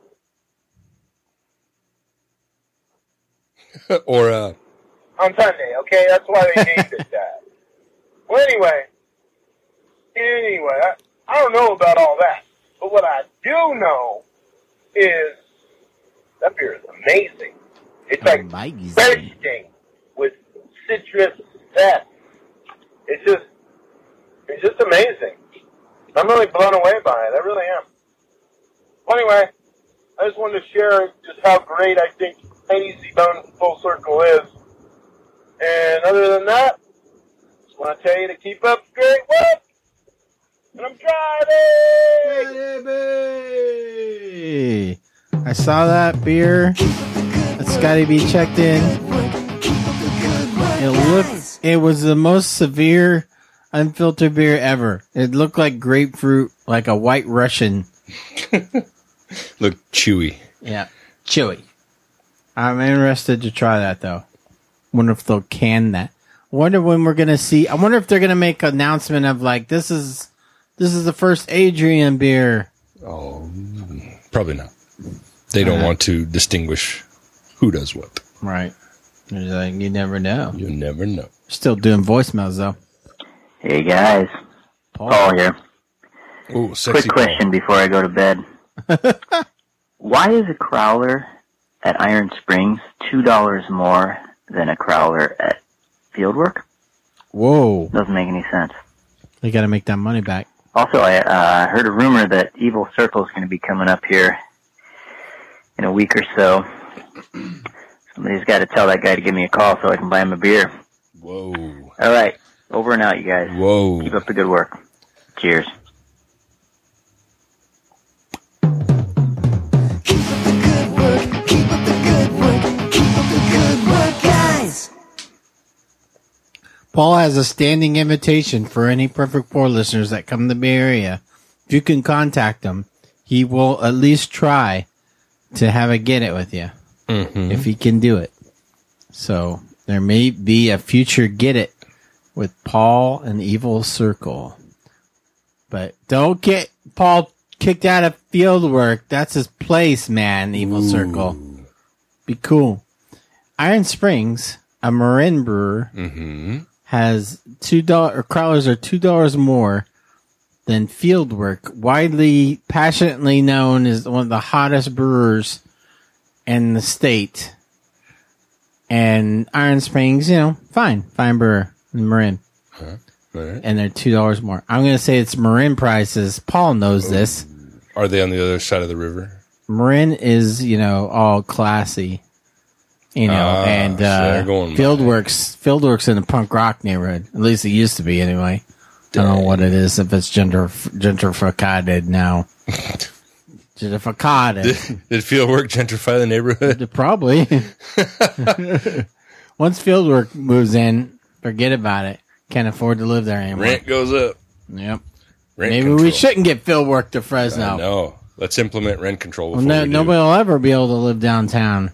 a, or, uh, on Sunday, okay? That's why they named it that. Well, anyway. Anyway, I, I don't know about all that. But what I do know is that beer is amazing. It's like Amazing. bursting with citrus zest. It's just, it's just amazing. I'm really blown away by it. I really am. Well, anyway, I just wanted to share just how great I think Hazy Bone Full Circle is. And other than that, just want to tell you to keep up the great work. And I'm driving. Hey, I saw that beer that Scotty B checked in. It looked, it was the most severe unfiltered beer ever. It looked like grapefruit, like a white Russian. look chewy. Yeah, chewy. I'm interested to try that though. Wonder if they'll can that. Wonder when we're gonna see. I wonder if they're gonna make an announcement of like this is this is the first Adrian beer. Oh, probably not. They don't Uh, want to distinguish who does what. Right. It's like you never know. You never know. Still doing voicemails though. Hey guys, Paul. Paul here. Ooh, sexy Quick question before I go to bed. Why is a crowler at Iron Springs two dollars more than a crowler at Fieldwork? Whoa. Doesn't make any sense. They got to make that money back. Also, I uh, heard a rumor that Evil Circle is going to be coming up here in a week or so. Somebody's got to tell that guy to give me a call so I can buy him a beer. Whoa. All right. Over and out, you guys. Whoa. Keep up the good work. Cheers. Paul has a standing invitation for any Perfect Pour listeners that come to the Bay Area. If you can contact him, he will at least try to have a get it with you. Mm-hmm. If he can do it. So there may be a future get it with Paul and Evil Circle. But don't get Paul kicked out of field work. That's his place, man, Evil Ooh. Circle. Be cool. Iron Springs, a Marin brewer, Mm-hmm. has two dollar or crowlers are two dollars more than Fieldwork, widely passionately known as one of the hottest brewers in the state. And Iron Springs, you know, fine, fine brewer in Marin. Huh? All right. And they're two dollars more. I'm going to say it's Marin prices. Paul knows this. Are they on the other side of the river? Marin is, you know, all classy, you know, Ah, and so they're uh, going Fieldworks, Fieldworks in a punk rock neighborhood. At least it used to be, anyway. I don't know what it is, if it's gender gentrified now. Gentrified. Did, did Fieldwork gentrify the neighborhood? Probably. Once Fieldwork moves in, forget about it. Can't afford to live there anymore. Rent goes up. Yep. Rent Maybe control. we shouldn't get Fieldwork to Fresno. No. Let's implement rent control Well, before no, we do. nobody will ever be able to live downtown.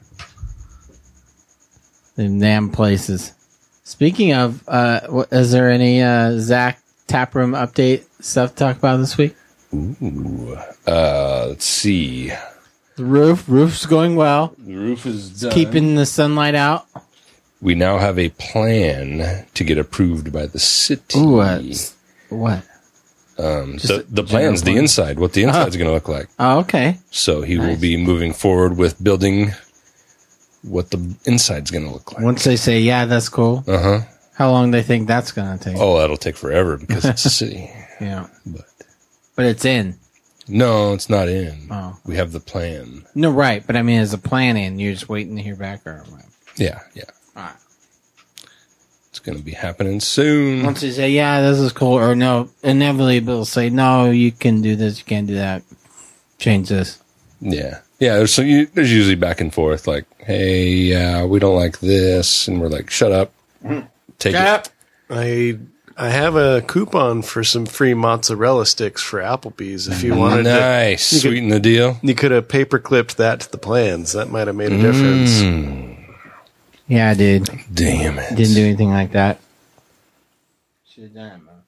Them damn places. Speaking of, uh, what, is there any uh, Zach Taproom update stuff to talk about this week? Ooh. Uh, let's see. The roof, roof's going well. The roof is It's done. keeping the sunlight out. We now have a plan to get approved by the city. Ooh, uh, what? Um, Just the, a the general plan's the plan? inside, what the inside's going to look like. Oh, okay. So he will Nice. be moving forward with building what the inside's going to look like. Once they say, yeah, that's cool. Uh huh. How long do they think that's going to take? Oh, that'll take forever because it's a city. Yeah. But But it's in. no, it's not in. Oh. We have the plan. No, right. But I mean, as a plan in, you're just waiting to hear back or what? Yeah, yeah. All right. It's going to be happening soon. Once they say, yeah, this is cool, or no, inevitably they'll say, no, you can do this, you can't do that. Change this. Yeah. Yeah, there's, so you, there's usually back and forth, like, hey, yeah, we don't like this. And we're like, shut up. Take it. Shut up. I I have a coupon for some free mozzarella sticks for Applebee's. If you wanted Nice. to, you Sweeten could, the deal. you could have paper clipped that to the plans. That might have made a difference. Mm, Yeah, I did. damn it. Didn't do anything like that. Should have done it, man.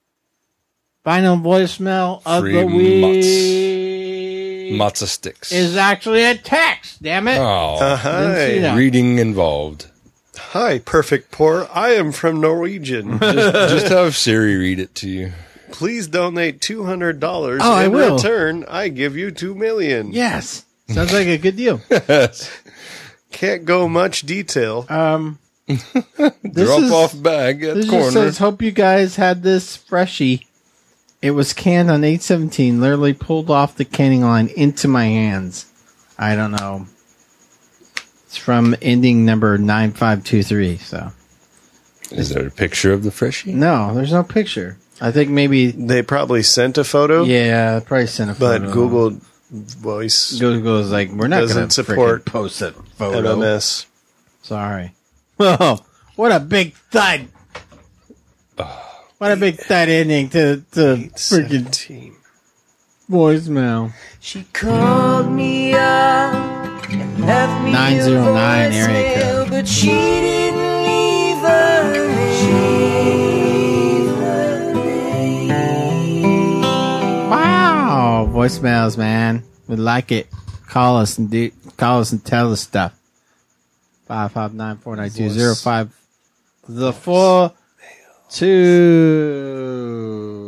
Final voicemail of Free the mozz. week Matzo sticks. is actually a text, damn it. Oh, Uh, Didn't see hi, that. reading involved. hi, perfect poor. I am from Norwegian. Just, just have Siri read it to you. Please donate two hundred dollars. Oh, I In will. return, I give you two million. Yes. Sounds like a good deal. Can't go much detail. Um, this Drop is- off bag at This the just corner. says, hope you guys had this freshie. It was canned on eight seventeen, literally pulled off the canning line into my hands. I don't know. It's from ending number nine five two three, so. Is there a picture of the freshie? No, there's no picture. I think maybe, They probably sent a photo, yeah, probably sent a but photo. Google Voice Google is like, we're not going doesn't to support post that M photo. M S. Sorry. Oh, what a big thud. What a big thud ending to, to freaking seventeen. voicemail. She called me up and left me nine oh nine a area voicemail, code. but she didn't leave a name. Wow, voicemails, man. We like it. Call us and do, call us and tell us stuff. Five five nine four nine two zero five. The four two.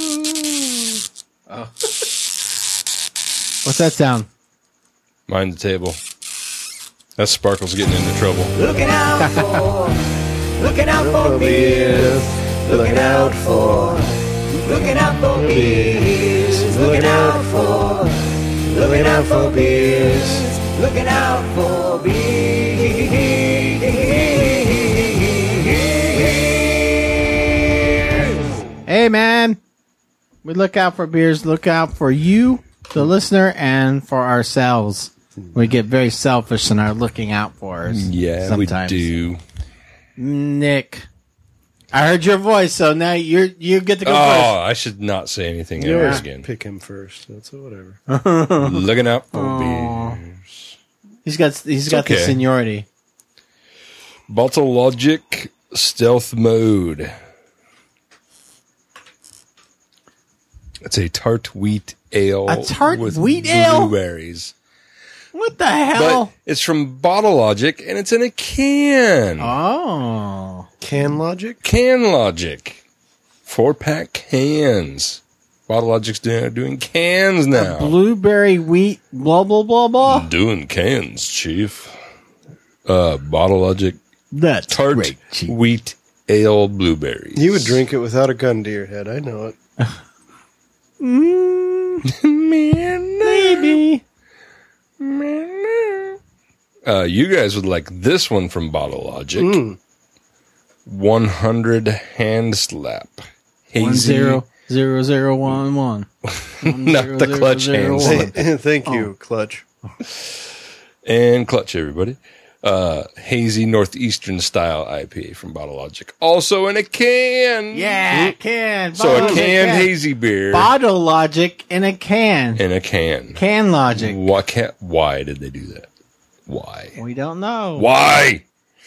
Oh. What's that sound? Mind the table. That's Sparkles getting into trouble. Looking out for, looking out for beers, looking out for, looking out for beers, looking out for, looking out for beers, looking out for beers. Hey, man. We look out for beers, look out for you, the listener, and for ourselves. We get very selfish in our looking out for us. Yeah, sometimes. we do. Nick, I heard your voice, so now you're you get to go Oh, first. I should not say anything You ever always again. pick him first. That's whatever. Looking out for Aw. beers. He's got he's got the okay. seniority. Bottle Logic Stealth Mode. It's a tart wheat ale. A tart with wheat ale? blueberries. What the hell? But it's from Bottle Logic, and it's in a can. Oh. Can Logic? Can Logic. Four-pack cans. Bottle Logic's doing, doing cans now. Blueberry wheat blah, blah, blah, blah. Doing cans, Chief. Uh, Bottle Logic. That's tart great, Chief. Wheat ale blueberries. You would drink it without a gun to your head. I know it. mm, maybe. Uh, you guys would like this one from Bottle Logic. Mm. one hundred hand slap. Hazy. One zero zero zero one one. Not zero, the zero, clutch zero, hands. one. Thank you, Oh. Clutch. And Clutch, everybody. Uh, hazy Northeastern style I P A from Bottle Logic. Also in a can. Yeah, can. So a Bottle canned Logic, hazy beer. Bottle Logic in a can. In a can. Can Logic. Why, can't, why did they do that? Why? We don't know. Why?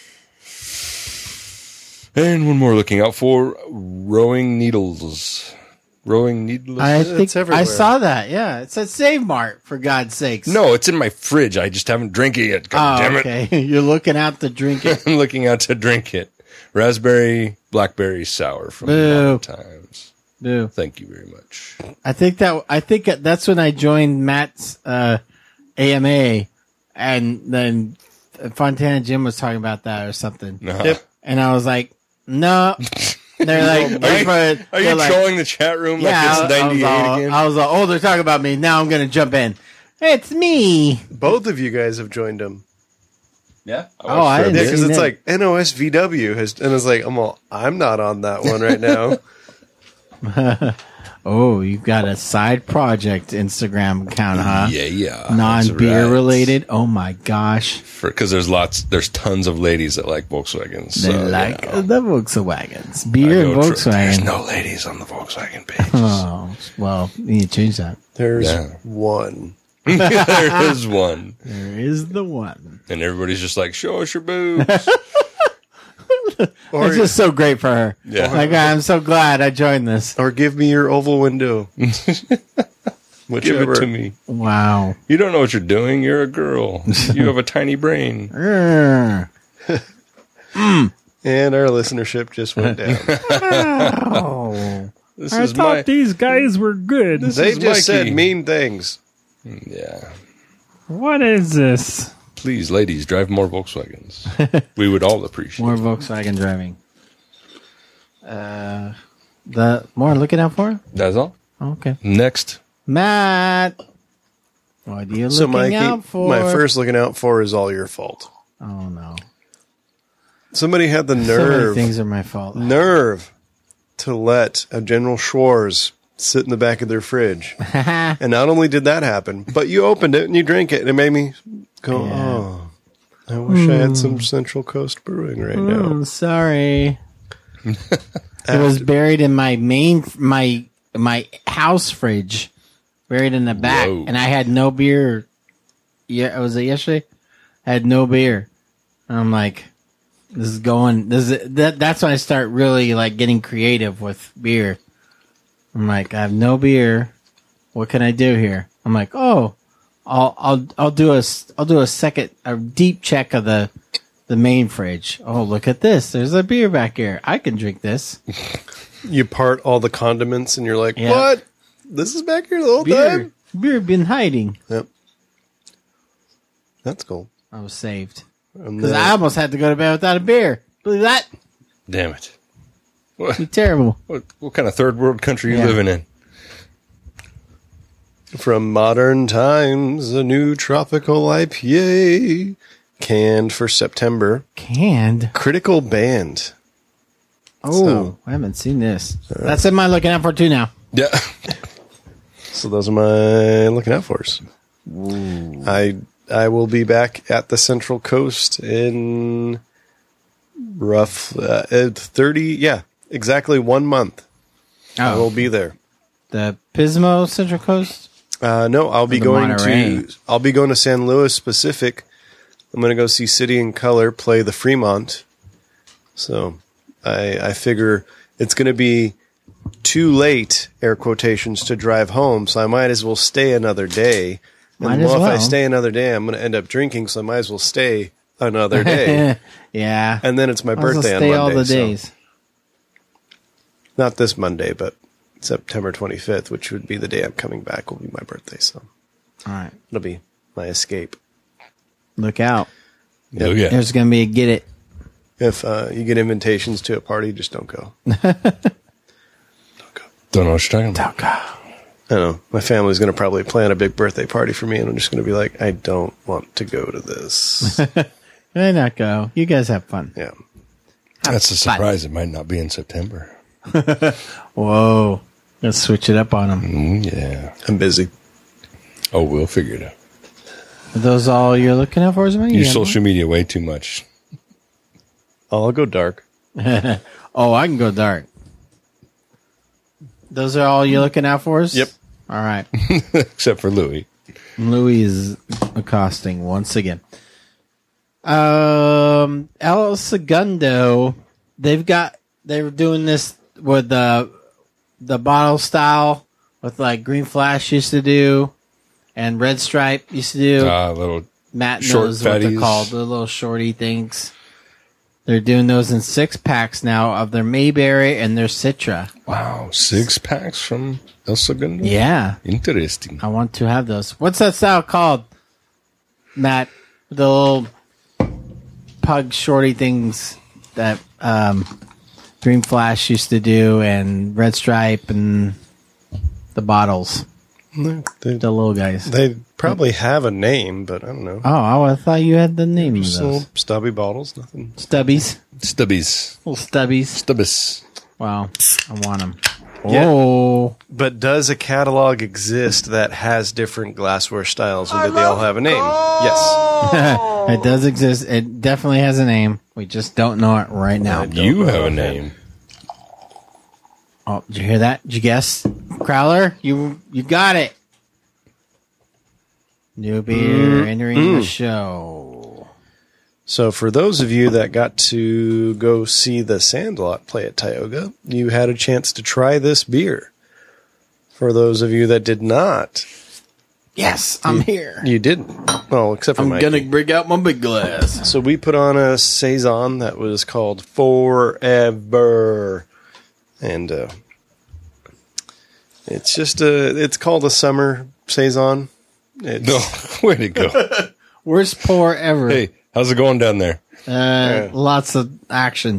And one more looking out for Rowing Needles. Rowing Needles? I It's think everywhere. I saw that. Yeah, it said Save Mart for God's sakes. No, it's in my fridge. I just haven't drank it yet. God Oh, damn it. okay. You're looking out to drink it. I'm looking out to drink it. Raspberry, blackberry sour from Boo. Modern Times. Boo. Thank you very much. I think that I think that's when I joined Matt's uh, A M A, and then Fontana Jim was talking about that or something. Uh-huh. Yep. And I was like, no. They're like, Are you, but are they're you like, trolling the chat room yeah, like I, it's I was ninety-eight all, again? I was like, oh, they're talking about me. Now I'm going to jump in. It's me. Both of you guys have joined him. Yeah. Oh, I didn't Yeah, see because it's that. like N O S V W has, and it's like, I'm all, I'm not on that one right now. Oh, you've got a side project Instagram account, huh? Yeah, yeah. Non-beer That's right. related. Oh my gosh. Because there's lots, there's tons of ladies that like Volkswagens. They So, like you know, the Volkswagens. I Beer and go tr- There's Volkswagen. no ladies on the Volkswagen page. Oh, well, you need to change that. There's Yeah. one. There is one. There is the one. And everybody's just like, show us your boobs. Or, It's just so great for her. Yeah. Like, I'm so glad I joined this. or give me your oval window. Give Whichever. it to me. Wow. You don't know what you're doing. You're a girl. You have a tiny brain. Urgh. And our listenership just went down. Oh. This I is thought my. these guys were good. This they is just Mikey. said mean things. Yeah. What is this? Please, ladies, drive more Volkswagens. We would all appreciate More it. Volkswagen driving. Uh, the more looking out for? That's all. Okay. Next. Matt. What are you So, looking Mikey, out for? my first looking out for is all your fault. Oh, no. Somebody had the So many nerve, things are my fault. nerve to let a General Schwartz sit in the back of their fridge. And not only did that happen, but you opened it and you drank it, and it made me go, Yeah. oh, I wish I had some Central Coast Brewing right now. Mm, sorry. It was buried in my main, my my house fridge, buried in the back, Whoa. and I had no beer. Yeah, was it yesterday? I had no beer. And I'm like, this is going. This is that. That's when I start really like getting creative with beer. I'm like, I have no beer. What can I do here? I'm like, oh, I'll I'll I'll do a s- I'll do a second a deep check of the the main fridge. Oh, look at this. There's a beer back here. I can drink this. You part all the condiments, and you're like, Yeah. what? This is back here the whole Beer, time? beer been hiding. Yep. That's cool. I was saved And because then- I almost had to go to bed without a beer. Believe that? Damn it. What, Be terrible. what, what kind of third world country are you Yeah. living in? From Modern Times, a new tropical I P A canned for September. Canned. Critical Band. Oh, So- I haven't seen this. That's in my looking out for too now. Yeah. So those are my looking out fors. I I will be back at the Central Coast in rough uh, uh, thirty. Yeah, exactly one month. I will be there. The Pismo Central Coast. Uh, no, I'll be the going Monterey. to. I'll be going to San Luis Pacific. I'm going to go see City and Color play the Fremont. So I I figure it's going to be too late, air quotations, to drive home. So I might as well stay another day Might And as well, well. if I stay another day, I'm going to end up drinking, so I might as well stay another day. Yeah. And then it's my Might as well birthday on stay Monday. all the so- days. Not this Monday, but September twenty-fifth, which would be the day I'm coming back, will be my birthday. So All right. it'll be my escape. Look out. Oh, yeah. There's going to be a get it. If uh, you get invitations to a party, just don't go. Don't know what you're talking about. Don't go. I know. My family's going to probably plan a big birthday party for me, and I'm just going to be like, I don't want to go to this. Why not go? You guys have fun. Yeah. That's a surprise. It might not be in September. Whoa. Let's switch it up on them. Mm, yeah. I'm busy. Oh, we'll figure it out. Are those all you're looking at for? You use social media way too much. I'll go dark. Oh, I can go dark. Those are all you're looking out for us? Yep. All right. Except for Louis. Louis is accosting once again. Um, El Segundo, they've got, they're doing this with the, the bottle style with like Green Flash used to do and Red Stripe used to do. Uh, little Matt short knows what they're fatties. called, the little shorty things. They're doing those in six packs now of their Mayberry and their Citra. Wow. Six packs from El Segundo? Yeah. Interesting. I want to have those. What's that style called, Matt? The little pug shorty things that um, Green Flash used to do, and Red Stripe, and the bottles. No, they, The little guys. they probably have a name, but I don't know. Oh, I thought you had the name of Just those. little stubby bottles, nothing. Stubbies. Stubbies. Little stubbies. Stubbis. Wow. I want them. Yeah. Oh. But does a catalog exist that has different glassware styles, and do they all have a name? Yes. It does exist. It definitely has a name. We just don't know it right now. You have a name. Oh, did you hear that? Did you guess? Crowler, you you got it. New beer entering the show. So for those of you that got to go see the Sandlot play at Tioga, you had a chance to try this beer. For those of you that did not, Yes, I'm here. you didn't. Well, except for I'm Mikey. gonna bring out my big glass. So we put on a Saison that was called Forever. And uh, it's just a, it's called a summer Saison. It's, No, way to go. Worst pour ever. Hey, how's it going down there? Uh, lots of action.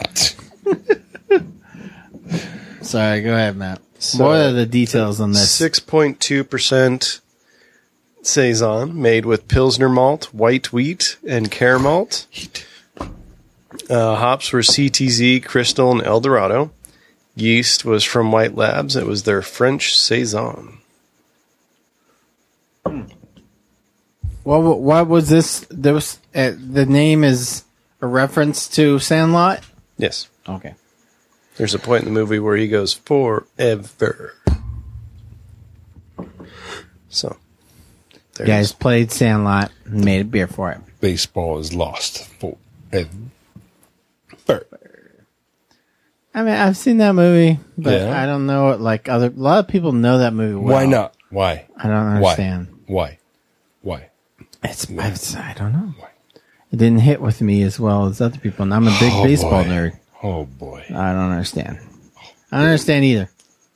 Sorry, go ahead, Matt. So, what are the details on this? six point two percent Saison made with Pilsner malt, white wheat, and care malt. Uh, hops were C T Z, Crystal, and Eldorado. Yeast was from White Labs. It was their French Saison. What what was this? There was uh, the name is a reference to Sandlot. Yes. Okay. There's a point in the movie where he goes, forever. So, there You it guys is. played Sandlot and made a beer for it. Baseball is lost forever. I mean, I've seen that movie, but Yeah. I don't know it like other. A lot of people know that movie. Well. Why not? Why? I don't understand. Why? Why? It's, it's I don't know. It didn't hit with me as well as other people, and I'm a big Oh, baseball boy. nerd. Oh, boy. I don't understand. I don't understand either.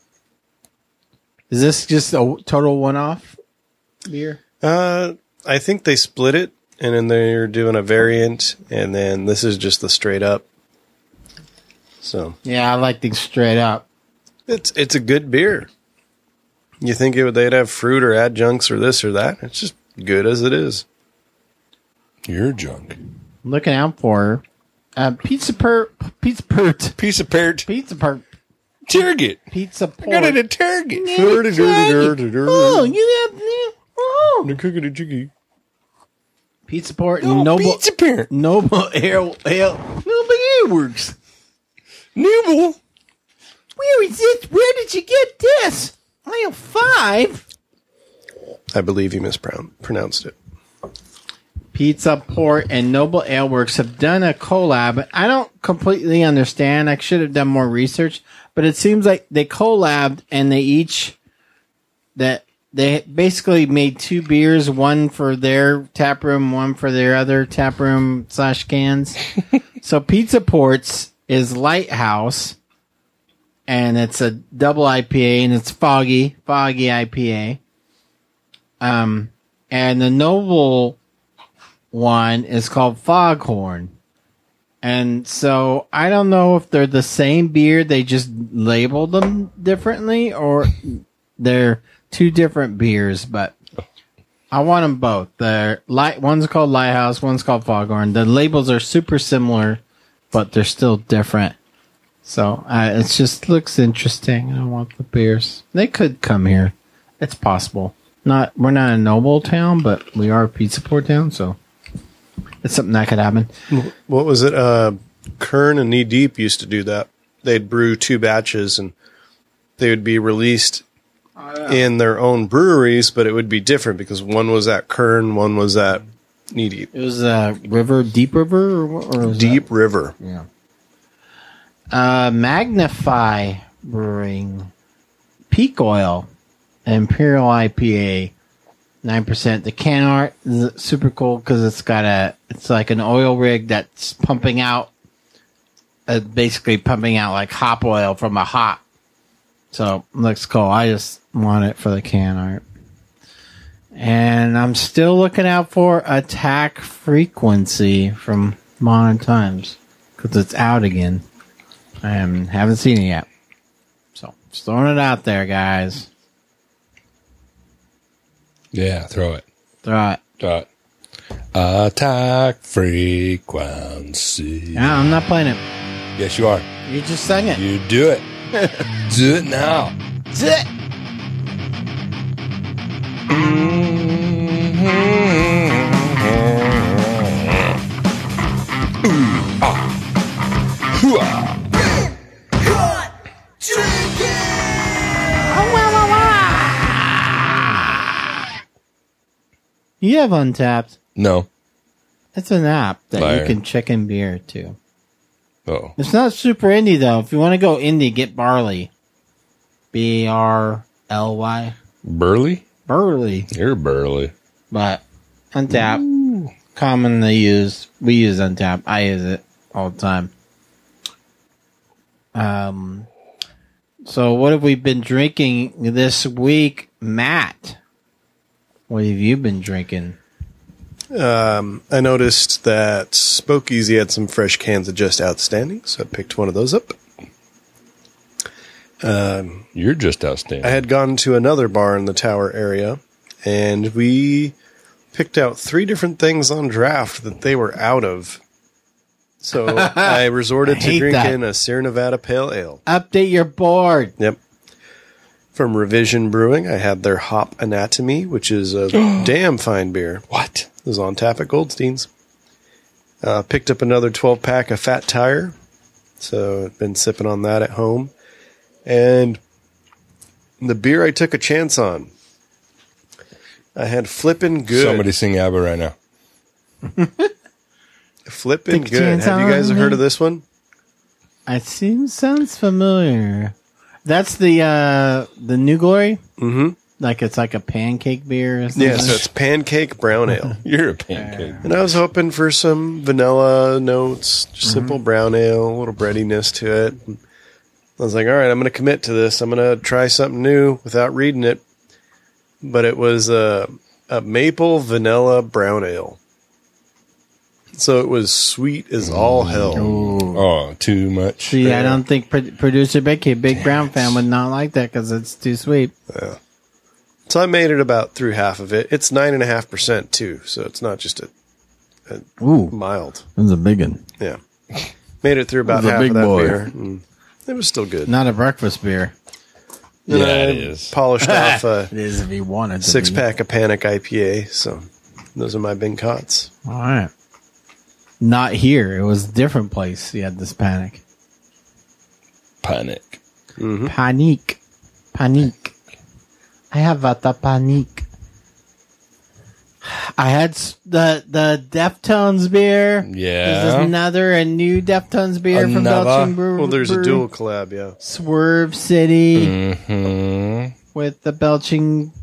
Is this just a total one-off beer? Uh, I think they split it, and then they're doing a variant, and then this is just the straight up. So Yeah, I like things straight up. it's it's a good beer. You think it would, they'd have fruit or adjuncts or this or that? It's just good as it is. You're junk. Looking out for uh, pizza per pizza pert Piece of peart. pizza per Target. pizza I port. got it at Target. Oh, you have oh. The cookie jiggy. Pizza port Oh, noble pizza peart. noble air ale noble airworks. Nibble. Where is it? Where did you get this? Aisle five. I believe you mispronounced it. Pizza Port and Noble Ale Works have done a collab. I don't completely understand. I should have done more research, but it seems like they collabed and they each that they basically made two beers, one for their tap room, one for their other tap room slash cans. So Pizza Ports is Lighthouse, and it's a double I P A, and it's foggy, foggy I P A. Um, and the Noble one is called Foghorn. And so I don't know if they're the same beer, they just labeled them differently, or they're two different beers, but I want them both. They're light. One's called Lighthouse, one's called Foghorn. The labels are super similar, but they're still different. So uh, it just looks interesting. I want the beers. They could come here. It's possible. Not we're not a Noble town, but we are a Pizza Port town, so it's something that could happen. What was it? Uh, Kern and Knee Deep used to do that. They'd brew two batches, and they would be released oh, yeah. in their own breweries, but it would be different because one was at Kern, one was at Knee Deep. It was uh, River, Deep River? Or, what, or was Deep that? River. Yeah. Uh, Magnify Brewing, Peak Oil, Imperial I P A, nine percent. The can art is super cool because it's got a, it's like an oil rig that's pumping out, uh, basically pumping out like hop oil from a hop. So it looks cool. I just want it for the can art. And I'm still looking out for Attack Frequency from Modern Times because it's out again. I haven't seen it yet. So, just throwing it out there, guys. Yeah, throw it. Throw it. Throw it. Attack Frequency. No, I'm not playing it. Yes, you are. You just sang it. You do it. Do it now. Do it. Ooh, ah. Hoo-ah. You have Untapped. No. It's an app that Liar. you can check in beer too. Oh. It's not super indie though. If you want to go indie, get Barley. B R L Y. Burley? Burley. You're burly. But Untapped, Ooh. commonly used. We use Untapped. I use it all the time. Um. So what have we been drinking this week, Matt? What have you been drinking? Um, I noticed that Spokiesy had some fresh cans of Just Outstanding, so I picked one of those up. Um, You're just outstanding. I had gone to another bar in the Tower area, and we picked out three different things on draft that they were out of. So I resorted I to drinking that. a Sierra Nevada Pale Ale. Update your board. Yep. From Revision Brewing, I had their Hop Anatomy, which is a damn fine beer. What? It was on tap at Goldstein's. Uh, picked up another twelve-pack of Fat Tire, so I've been sipping on that at home. And the beer I took a chance on, I had Flippin' Good. Somebody sing ABBA right now. Flippin' Good. Have you guys heard of this one? I seem sounds familiar. That's the uh, the New Glory? Mm-hmm. Like it's like a pancake beer or something? Yeah, so it's pancake brown ale. You're a pancake. And I was hoping for some vanilla notes, just simple mm-hmm. brown ale, a little breadiness to it. I was like, all right, I'm going to commit to this. I'm going to try something new without reading it. But it was a, a maple vanilla brown ale. So it was sweet as all hell. Ooh. Oh, too much. See, yeah. I don't think pro- producer Becky, Big Damn Brown it. fan, would not like that because it's too sweet. Yeah. So I made it about through half of it. It's nine and a half percent too, so it's not just a, a Ooh, mild. It was a big one. Yeah, made it through about it half big of that boy. beer. And it was still good. Not a breakfast beer. And yeah, I it is. Polished off a it is if you wanted to six be. pack of Panic I P A. So those are my big cots. All right. Not here. It was a different place. You had this Panic. Panic. Mm-hmm. Panic. Panic. I have a the Panic. I had s- the the Deftones beer. Yeah. There's another a new Deftones beer from Another. Belching Brewery. Well, there's a dual collab, yeah. Swerve City Mm-hmm. with the Belching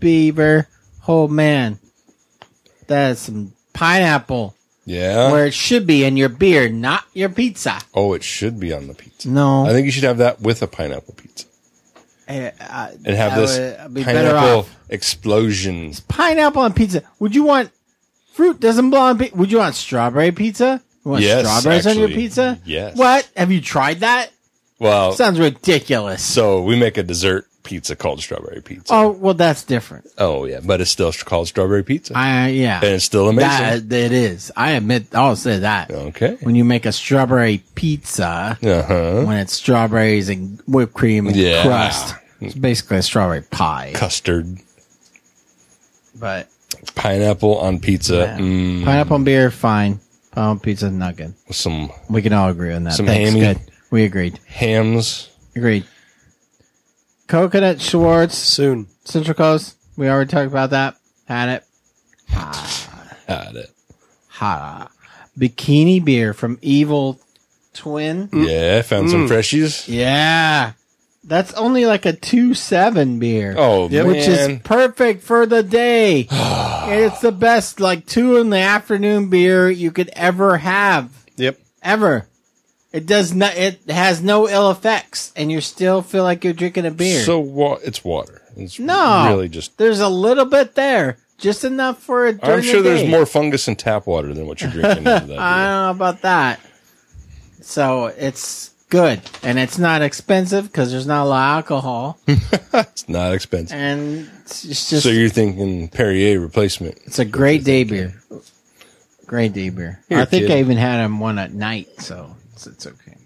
beaver. Oh, man. That is some pineapple. Yeah. Where it should be in your beer, not your pizza. Oh, it should be on the pizza. No. I think you should have that with a pineapple pizza. Uh, uh, And have I this would be better pineapple off. explosion. Pineapple on pizza. Would you want fruit doesn't belong on pizza? Would you want strawberry pizza? You want Yes, strawberries on your actually, pizza? yes. What? Have you tried that? Well, Sounds ridiculous. so we make a dessert pizza called strawberry pizza. Oh, well, that's different. Oh, yeah, but it's still called strawberry pizza. I yeah. And it's still amazing. That, it is. I admit, I'll say that. Okay. When you make a strawberry pizza, Uh-huh. when it's strawberries and whipped cream and Yeah. crust, it's basically a strawberry pie. Custard. But Pineapple on pizza. yeah. Mm, Pineapple and beer, fine. Pineapple pizza, not good. with some We can all agree on that. Some Thanks, hammy. good. We agreed. hams. Agreed. Coconut Schwartz, Soon. Central Coast. We already talked about that. Had it. Had it. Ha. Bikini beer from Evil Twin. Yeah, found some freshies. Yeah. That's only like a two seven beer. Oh, Which man. is perfect for the day. It's the best, like, two in the afternoon beer you could ever have. Yep. Ever. It does not, it has no ill effects, and you still feel like you're drinking a beer. So wa- it's water. It's no. really just. There's a little bit there. Just enough for it during I'm sure the there's day. more fungus in tap water than what you're drinking out of that. I don't know about that. So it's good, and it's not expensive because there's not a lot of alcohol, It's not expensive. and it's it's just So you're thinking Perrier replacement. it's a great day beer. Great day beer. Here, I think kid. I even had them one at night, so it's, it's okay.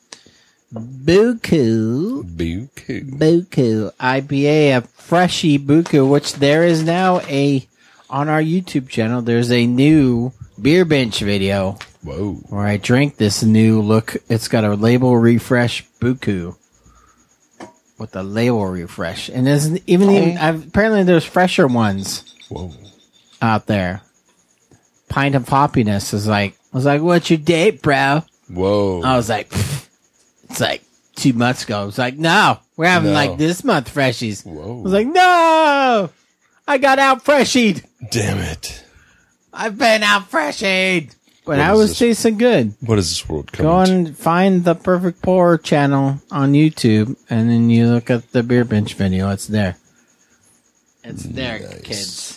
Buku, Buku. Buku I P A, a freshie Buku, which there is now a on our YouTube channel. There's a new beer bench video. Whoa. Where I drink this new look. It's got a label refresh Buku with a label refresh, and there's even even I've, apparently there's fresher ones Whoa. out there. Pint of Hoppiness is like was like, "What's your date, bro?" Whoa. I was like, "Pfft." It's like two months ago. It's like, no, we're having No. like this month freshies. Whoa. I was like, no, I got out freshied. Damn it. I've been out freshied. But What I is was this? tasting good. What is this world Go coming to? and find the Perfect Pour channel on YouTube, and then you look at the beer bench video. It's there. It's there, Nice. kids.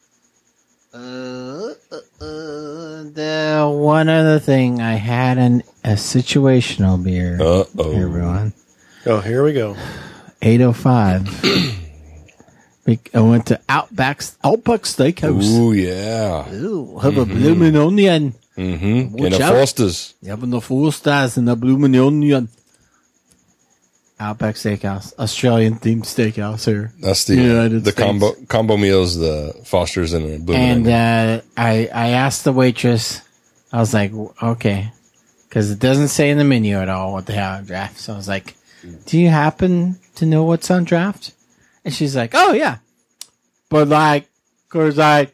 Uh, uh, uh, the one other thing, I had an a situational beer. Uh-oh. Everyone, Oh, here we go. eight oh five. I went to Outback's Outback Steakhouse. Ooh, yeah. Ooh, have a blooming onion. Mm-hmm. Watch In a out. Foster's. Having the full stars and the blooming onion. Outback Steakhouse, Australian themed steakhouse here. That's the United the States. combo combo meals, the Foster's and a Blue And Onion. uh, I I asked the waitress, I was like, okay, because it doesn't say in the menu at all what they have on draft. So I was like, do you happen to know what's on draft? And she's like, oh yeah, but like, cause I,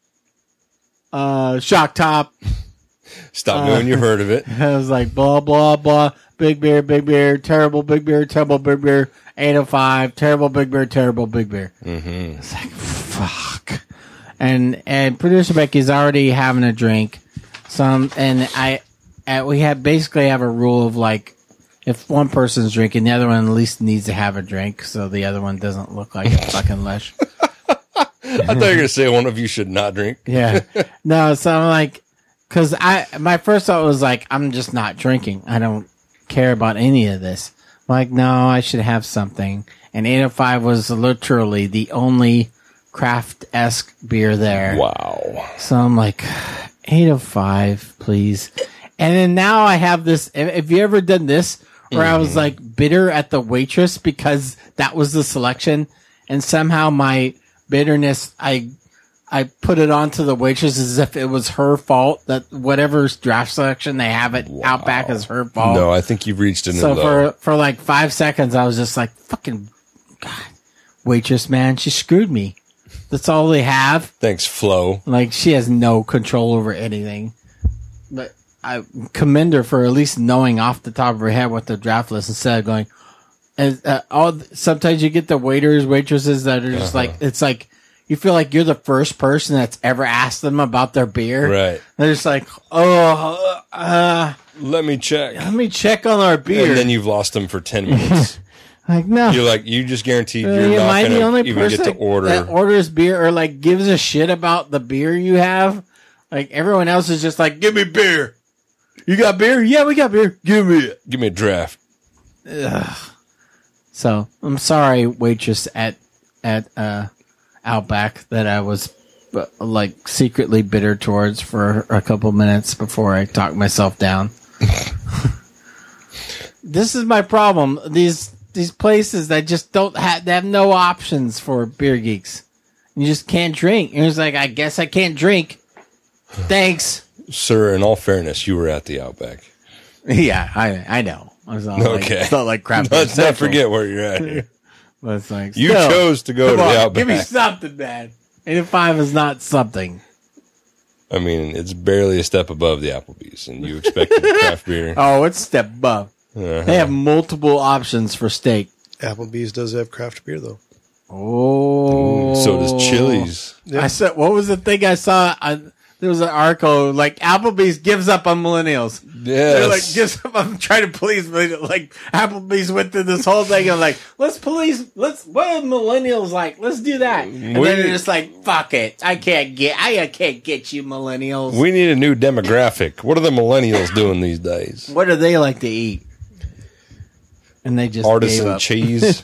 uh, shock top. Stop knowing you heard of it. I was like, blah, blah, blah. Big beer, big beer, terrible big beer, terrible big beer, eight oh five, terrible big beer, terrible big beer. Mm-hmm. It's like, fuck. And and producer Becky's already having a drink. Some and I, uh, we have basically have a rule of like, if one person's drinking, the other one at least needs to have a drink, so the other one doesn't look like a fucking lush. I thought you were going to say one of you should not drink. Yeah. No, so I'm like, because I my first thought was like, I'm just not drinking. I don't care about any of this. I'm like, no, I should have something. And eight oh five was literally the only craft-esque beer there. Wow. So I'm like, eight oh five, please. And then now I have this. Have you ever done this where I was like bitter at the waitress because that was the selection, and somehow my bitterness, I I put it onto the waitress as if it was her fault that whatever draft selection they have at Outback is her fault. No, I think you've reached a new So low. for for like five seconds, I was just like, "Fucking God, waitress, man, she screwed me." That's all they have. Thanks, Flo. Like, she has no control over anything. But I commend her for at least knowing off the top of her head what the draft list instead of going. And, uh, all sometimes you get the waiters, waitresses that are just Uh-huh. like, it's like you feel like you're the first person that's ever asked them about their beer. Right. They're just like, oh, uh, let me check. Let me check on our beer. And then you've lost them for ten minutes. Like, no. You're like, you just guaranteed Uh, you're am not I the going only to even person get to order. that orders beer or like gives a shit about the beer you have? Like everyone else is just like, give me beer. You got beer? Yeah, we got beer. Give me it. Give me a draft. Ugh. So I'm sorry, waitress at at uh, Outback, that I was uh, like secretly bitter towards for a couple minutes before I talked myself down. This is my problem. These these places that just don't have they have no options for beer geeks. You just can't drink. And it's like, I guess I can't drink. Thanks, Sir, in all fairness, you were at the Outback. Yeah, I I know. It's not Okay. Like, it's not like crap. Let's not forget where you're at here. But it's like, You still, chose to go come to the on, Outback. Give me something, man. eighty-five is not something. I mean, it's barely a step above the Applebee's, and you expected craft beer. Oh, it's a step above. Uh-huh. They have multiple options for steak. Applebee's does have craft beer, though. Oh, So does Chili's. I said, what was the thing I saw? I, there was an article like Applebee's gives up on millennials. Yes. They're like, gives up. I'm trying to police, like Applebee's went through this whole thing of like, let's police, let's. What are millennials like? Let's do that. And We- then they're just like, fuck it, I can't get, I can't get you millennials. We need a new demographic. What are the millennials doing these days? What do they like to eat? And they just gave Artisan up. cheese.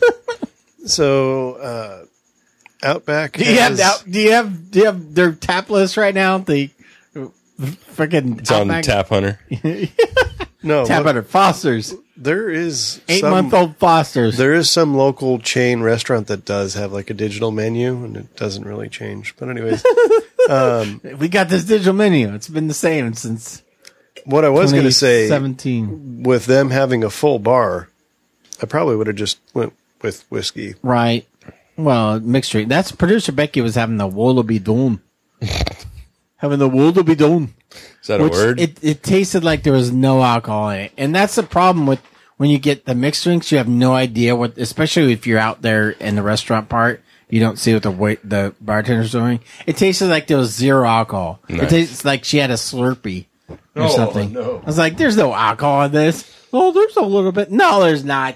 So, uh, Outback Do you have has- that- do you have do you have their tap list right now? The freaking It's on Tap Hunter. No, Tap look, Hunter Foster's there is eight some- month old Foster's. There is some local chain restaurant that does have like a digital menu, and it doesn't really change. But anyways, um, we got this digital menu. It's been the same since. what I was going to say, seventeen. with them having a full bar, I probably would have just went with whiskey. Right. Well, mixed drink. That's producer Becky was having the Wallaby Dome. having the Wallaby Dome. Is that a word? It, it tasted like there was no alcohol in it. And that's the problem with when you get the mixed drinks, you have no idea what, especially if you're out there in the restaurant part, you don't see what the wait, the bartender's doing. It tasted like there was zero alcohol. Nice. It tastes like she had a Slurpee or Oh, something. no. I was like, there's no alcohol in this. Oh, there's a little bit. No, there's not.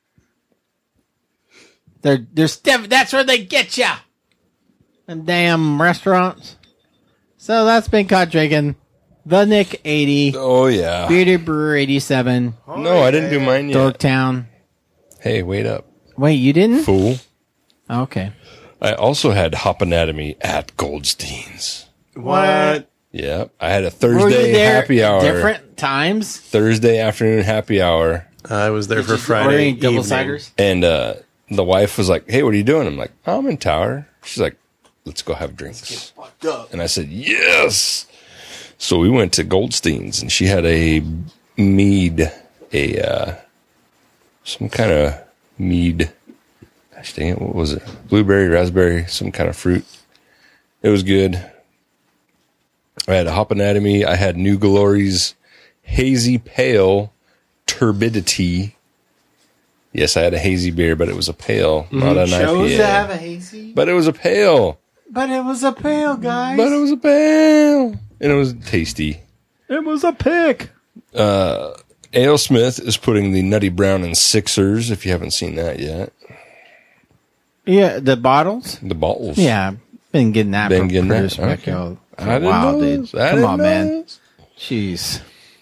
They're, they're stiff. That's where they get you. Them damn restaurants. So that's been caught drinking. The Nick eighty. Oh, yeah. Bearded Brewer eighty-seven. No, I didn't do mine yet. Dorktown. Hey, wait up. Wait, you didn't? Fool. Okay. I also had Hop Anatomy at Goldstein's. What? Yeah. I had a Were you Thursday there happy hour. different times? Thursday afternoon happy hour. I was there for Ordering Friday double evening. ciders? And uh, the wife was like, hey, what are you doing? I'm like, oh, I'm in Tower. She's like, let's go have drinks. And I said, yes. So we went to Goldstein's, and she had a mead, a uh, some kind of mead. Gosh dang it, what was it? Blueberry, raspberry, some kind of fruit. It was good. I had a Hop Anatomy. I had New Glory's Hazy Pale Turbidity. Yes, I had a hazy beer, but it was a pale, not an I P A. Chose to have a hazy. But it was a pale. But it was a pale, guys. But it was a pale. And it was tasty. It was a pick. Uh, Ale Smith is putting the Nutty Brown in Sixers, if you haven't seen that yet. Yeah, the bottles? The bottles. Yeah, been getting that Been from getting that? producer Becky Okay. for I a didn't while, know dude. this. I Come didn't on, know man. this. Jeez.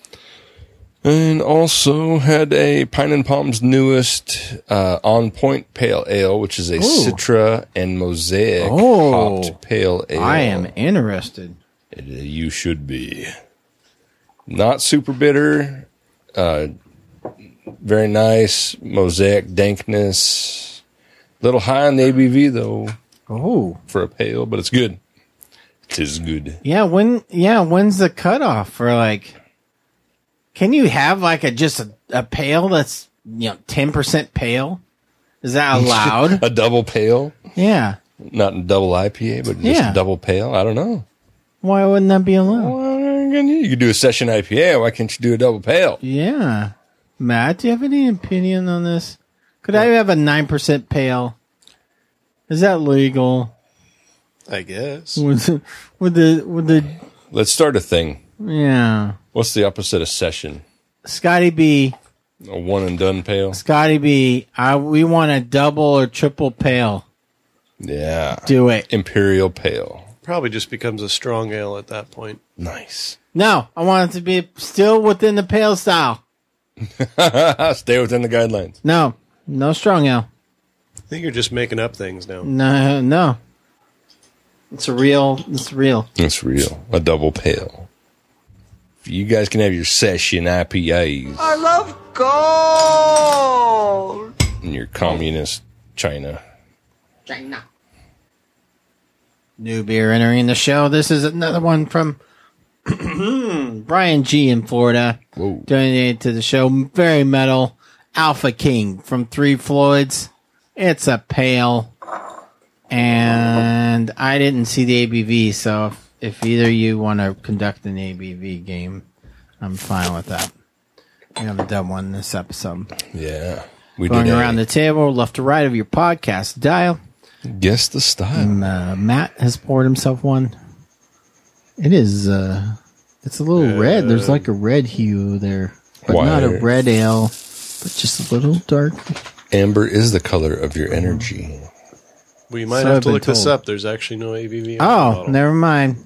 And also had a Pine and Palm's newest uh, On Point Pale Ale, which is a Ooh. Citra and Mosaic Oh. hopped pale ale. I am interested. It, uh, you should be. Not super bitter. Uh, very nice. Mosaic dankness. Little high on the A B V, though, Oh. for a pale, but it's good. Tis good. Yeah, when yeah, when's the cutoff for like can you have like a just a, a pale that's you know ten percent pale? Is that allowed? A double pale? Yeah. Not a double I P A, but just Yeah. a double pale? I don't know. Why wouldn't that be allowed? Well, you could do a session I P A. Why can't you do a double pale? Yeah. Matt, do you have any opinion on this? Could I have a nine percent pale? Is that legal? I guess. With the, with the, with the, Let's start a thing. yeah. What's the opposite of session? Scotty B, A one and done pail? Scotty B, I, we want a double or triple pail. Yeah. Do it. Imperial pale. Probably just becomes a strong ale at that point. Nice. No, I want it to be still within the pale style. Stay within the guidelines. No, no strong ale. I think you're just making up things now. No, no. It's a real, it's real. It's real. A double pale. You guys can have your session I P As I love gold. in your communist China. China. New beer entering the show. This is another one from Brian G in Florida. Whoa. Donated to the show. Very metal. Alpha King from Three Floyds. It's a pale. And I didn't see the A B V, so if, if either of you want to conduct an A B V game, I'm fine with that. We haven't done one this episode. Yeah. We Going did a- around the table, left to right of your podcast dial. Guess the style. Um, uh, Matt has poured himself one. It is, uh, it's a little Uh, red. There's like a red hue there, but not a Wire. red ale, but just a little dark. Amber is the color of your energy. We might So have I've to been look this told. up. There's actually no A B V. in the Oh, bottle. never mind.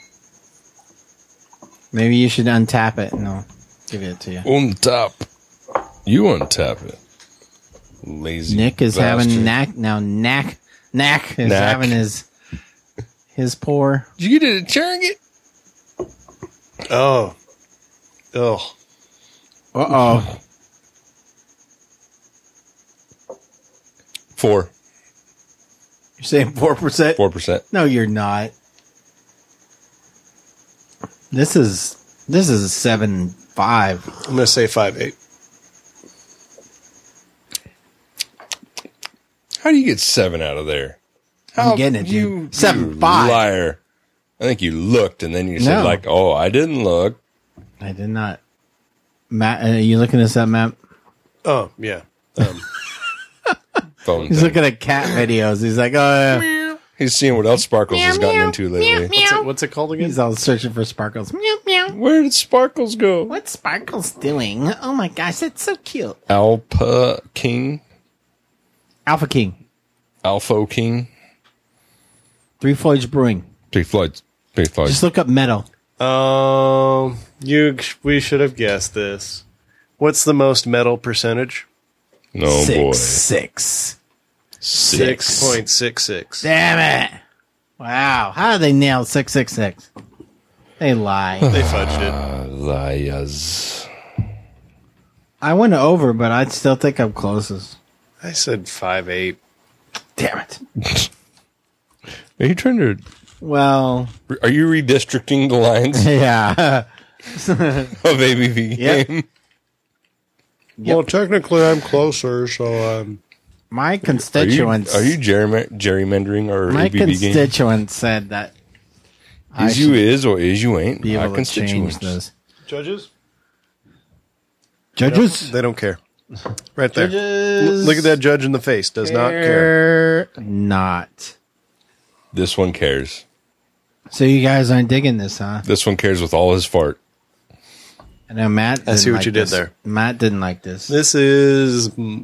Maybe you should untap it and I'll give it to you. Untap. You untap it. Lazy Nick is bastard. having knack now. Knack, knack is Knack. having his his pour. Did you get it at Charrington? Oh. Oh. Uh oh. Four. You're saying four percent? Four percent. No, you're not. This is this is a seven five. I'm going to say five eight. How do you get seven out of there? I'm getting it, dude. You, Seven you five. liar. I think you looked and then you said No. like, oh, I didn't look. I did not. Matt, are you looking this up, Matt? Oh, yeah. Um, Phone He's thing. looking at cat videos. He's like, oh, yeah. He's seeing what else Sparkles has gotten into lately. what's, it, what's it called again? He's all searching for Sparkles. Meow, meow. Where did Sparkles go? What's Sparkles doing? Oh my gosh, that's so cute. Alpha King? Alpha King. Alpha King? Three Floyds Brewing. Three Floyds. Three Floyds. Just look up metal. Um, you. We should have guessed this. What's the most metal percentage? Oh six, boy. Six. Six point six six. Damn it. Wow. How did they nail six six six? They lie. They fudged it. Uh, liars. I went over, but I still think I'm closest. I said five eight. Damn it. Are you trying to? Well, Are you redistricting the lines yeah. of A B V Yep. game? Well, technically, I'm closer, so um. My Are you, constituents. are you gerryma- gerrymandering our my A B V game? constituents said that I Is you should is or is you ain't? be My able to change constituents. this. Judges? Judges? They don't care. Right there. Judges. Look at that judge in the face. Does not care. Care Not. This one cares. So you guys aren't digging this, huh? This one cares with all his fart. I know Matt. I see didn't what like you did this. there. Matt didn't like this. This is. mm,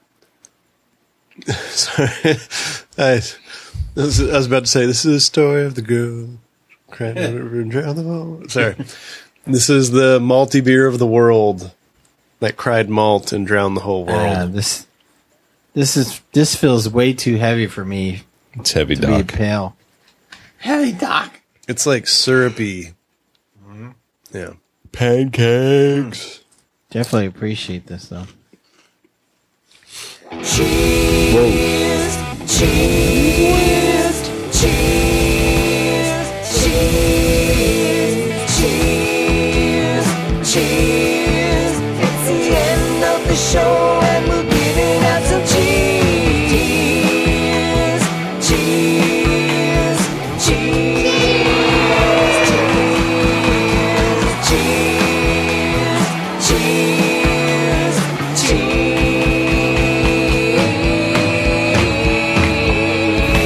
Sorry. I, this is- I was about to say, this is the story of the girl. Cried down the river and drowned the whole. Sorry. This is the malty beer of the world that cried malt and drowned the whole world. Uh, this, this is this feels way too heavy for me It's heavy, to Doc. be pale. Heavy Doc. It's like syrupy. Yeah. Pancakes. Definitely appreciate this though. Cheers, cheers, cheers, cheers, cheers, cheers. It's the end of the show and we're giving out some cheers, cheers, cheers, cheers, cheers, cheers, cheers.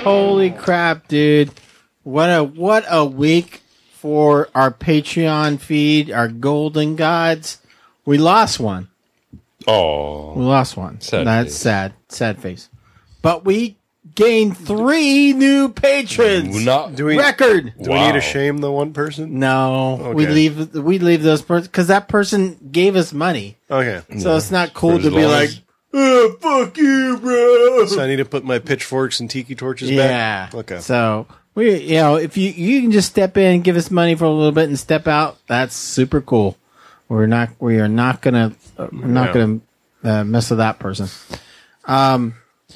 Holy crap, dude. What a what a week for our Patreon feed, our golden gods. We lost one. Oh. We lost one. Sad That's face. sad. Sad face. But we gained three new patrons. Not Do we Record. Do we need to shame the one person? No, we Okay. leave we leave those persons because that person gave us money. Okay. So it's not cool For to as be long like, as- oh, fuck you, bro. So I need to put my pitchforks and tiki torches Yeah. back? Okay. So we, you know, if you you can just step in and give us money for a little bit and step out, that's super cool. We're not we are not gonna uh, we're not Yeah. gonna uh, mess with that person. Um.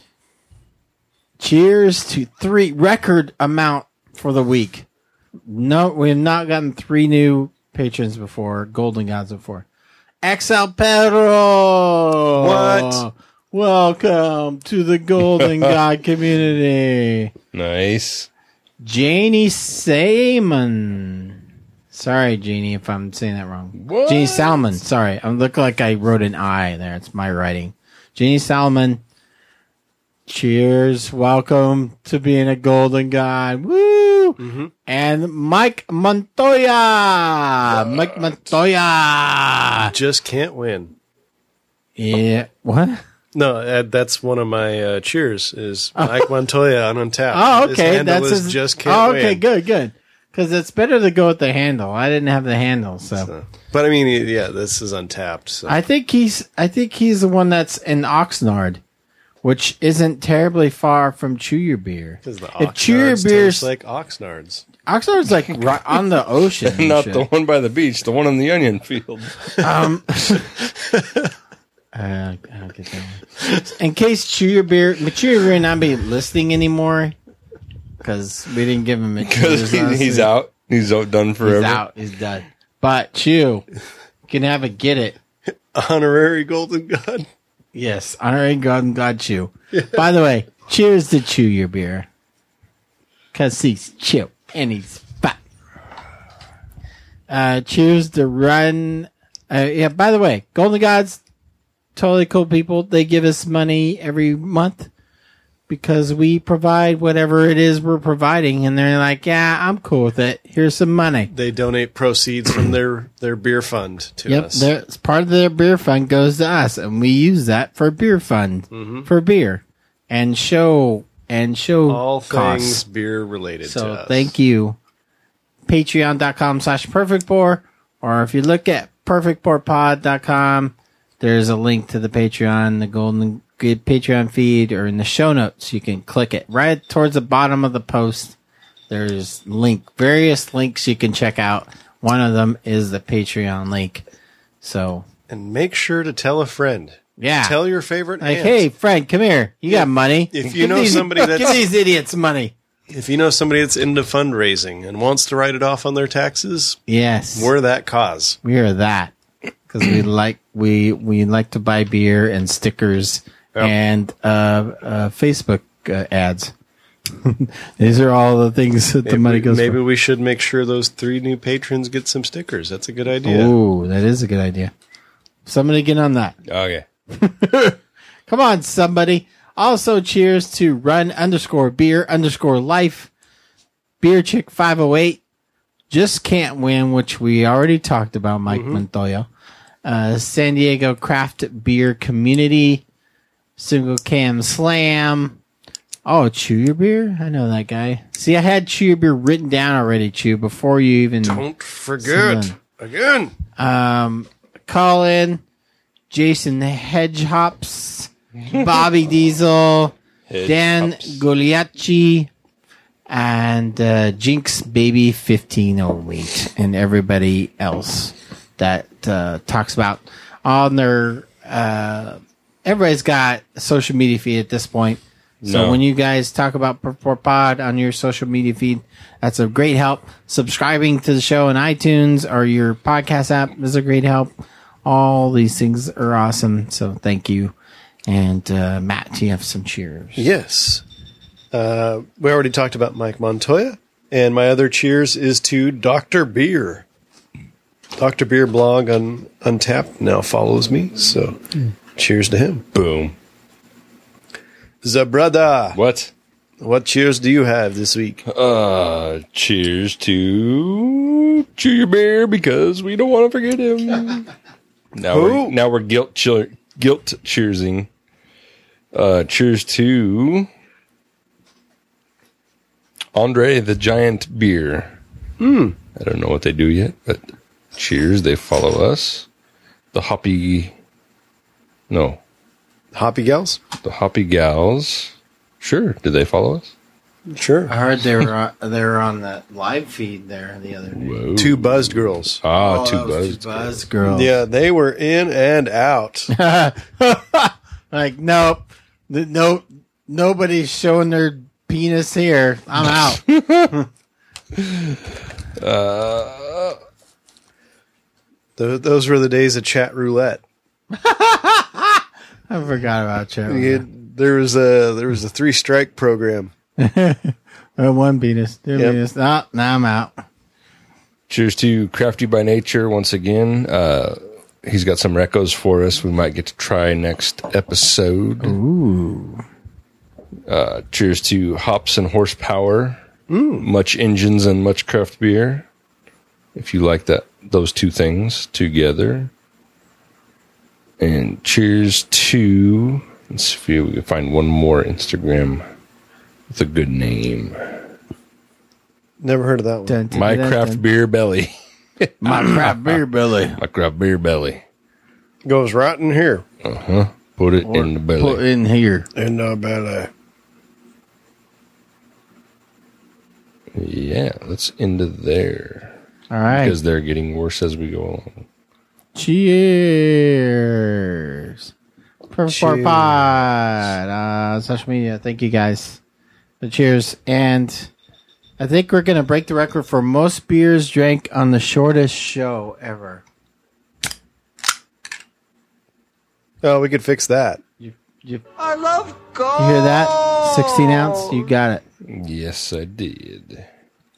Cheers to three record amount for the week. No, we have not gotten three new patrons before, Golden Gods before. X El Perro. What? Welcome to the Golden God community. Nice. Janie Salmon. Sorry, Janie, if I'm saying that wrong. What? Janie Salmon. Sorry, I look like I wrote an I there. It's my writing. Janie Salmon. Cheers. Welcome to being a Golden God. Woo! Mm-hmm. And Mike Montoya. Mike Montoya. Just can't win. Yeah. What? No, uh, that's one of my uh, cheers. Is Mike Montoya on Untapped. Oh, His okay. handle That's is his, just can't Oh, okay. win. Good, good. Because it's better to go with the handle. I didn't have the handle, so. So, but I mean, yeah, this is Untapped. So. I think he's. I think he's the one that's in Oxnard, which isn't terribly far from Chew Your Beer. Because the If Chew Your Oxnards Beer's taste like Oxnards. Oxnard's like right on the ocean, and Not shit. the one by the beach, the one on the onion field. Um, uh, I'll get that one. In case Chew Your Beer, but Chew Your Beer not be listing anymore because we didn't give him a Because he, he's out. He's out done forever. He's out. He's done. But Chew, you can have a get it. Honorary Golden God. Yes, honorary God and God Chew. By the way, cheers to Chew Your Beer. Because he's Chew and he's fat. Uh, cheers to Run. Uh, yeah, by the way, Golden Gods, totally cool people. They give us money every month because we provide whatever it is we're providing. And they're like, yeah, I'm cool with it. Here's some money. They donate proceeds from their, their beer fund to Yep, us. their- part of their beer fund goes to us, and we use that for beer fund Mm-hmm. for beer and show and show All costs. things beer related to So us. thank you. Patreon.com slash perfect pour, or if you look at perfect pour pod dot com, there's a link to the Patreon, the Golden Good Patreon feed, or in the show notes. You can click it right towards the bottom of the post. There's link, various links you can check out. One of them is the Patreon link. So, And make sure to tell a friend. yeah. Tell your favorite Like, aunt. hey, friend, come here. You got money. if you Give know these- somebody give that's- these idiots money. If you know somebody that's into fundraising and wants to write it off on their taxes, Yes. we're that cause. We are that because we like we we like to buy beer and stickers Yep. and uh, uh, Facebook uh, ads. These are all the things that the Maybe, money goes maybe for. we should make sure those three new patrons get some stickers. That's a good idea. Oh, that is a good idea. Somebody get on that. Okay. Come on, somebody. Also, cheers to Run underscore Beer underscore Life, Beer Chick five oh eight, Just Can't Win, which we already talked about, Mike Montoya, uh, San Diego Craft Beer Community, Single Cam Slam. Oh, Chew Your Beer? I know that guy. See, I had Chew Your Beer written down already, Chew, before you even... Don't forget. Someone. Again. Um, Colin, Jason Hedgehops, Bobby Diesel, Dan Goliacci, and uh, Jinx Baby fifteen oh eight, and everybody else that uh, talks about on their. Uh, everybody's got a social media feed at this point. So No. when you guys talk about Purple Pod on your social media feed, that's a great help. Subscribing to the show on iTunes or your podcast app is a great help. All these things are awesome. So thank you. And uh, Matt, do you have some cheers? Yes. Uh, we already talked about Mike Montoya. And my other cheers is to Doctor Beer. Doctor Beer blog on Untapped now follows me. So cheers to him. Boom. Zabrada. What? What cheers do you have this week? Uh, cheers to Chew Your Beer because we don't want to forget him. Now we're, now we're guilt cheer, guilt cheersing. Uh, cheers to Andre the Giant Beer. Hmm. I don't know what they do yet, but cheers. They follow us. The Hoppy, no, Hoppy Gals. The Hoppy Gals. Sure. Did they follow us? Sure. I heard they were on, they were on that live feed there the other day. Whoa. Two buzzed girls. Ah, Oh, two that was buzzed. two buzzed girls. Yeah, they were in and out. Like, nope, Th- nope, nobody's showing their penis here. I'm out. Uh, Th- those were the days of chat roulette. I forgot about chat. You- There was a there was a three strike program. Uh, one penis, two Yep. penis. Ah, now I'm out. cheers to Crafty by Nature once again. Uh, he's got some recos for us. We might get to try next episode. Ooh. Uh, cheers to Hops and Horsepower. Much engines and much craft beer. If you like that, those two things together. And cheers to, let's see if we can find one more Instagram with a good name. Never heard of that one. Dun, dun, My dun, Craft dun. Beer Belly. My craft beer belly. My Craft Beer Belly. Goes right in here. Uh huh. Put it in the belly. Put in here. In the belly. Yeah, let's end it there. All right. Because they're getting worse as we go along. Cheers. Perfect Four Cheers. Pod. Uh, social media. Thank you guys. But cheers. And I think we're going to break the record for most beers drank on the shortest show ever. Oh, we could fix that. You, you, I love gold. you hear that? sixteen ounce? You got it. Yes, I did.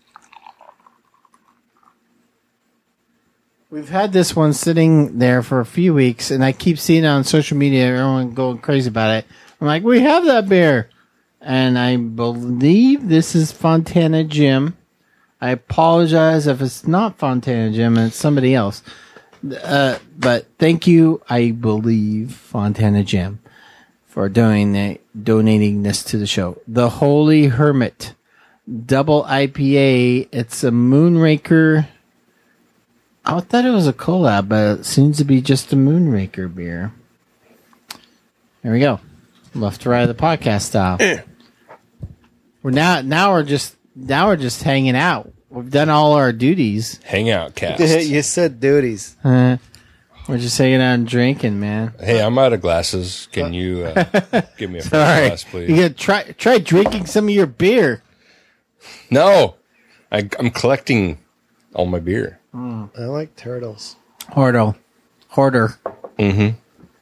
We've had this one sitting there for a few weeks, and I keep seeing it on social media. Everyone going crazy about it. I'm like, we have that beer. And I believe this is Fontana Jim. I apologize if it's not Fontana Jim and it's somebody else. Uh, but thank you, I believe, Fontana Jim, for doing donating this to the show. The Holy Hermit Double I P A. It's a Moonraker. I thought it was a collab, but it seems to be just a Moonraker beer. There we go. Left to right of the podcast style. We're now now we're just now we're just hanging out. We've done all our duties. Hang out, cast. You said duties. Uh, we're just hanging out and drinking, man. Hey, I'm out of glasses. Can you uh, give me a first Sorry, glass, please? you gotta try try drinking some of your beer. No, I, I'm collecting all my beer. I like turtles. Hoarder, hoarder. Mm-hmm.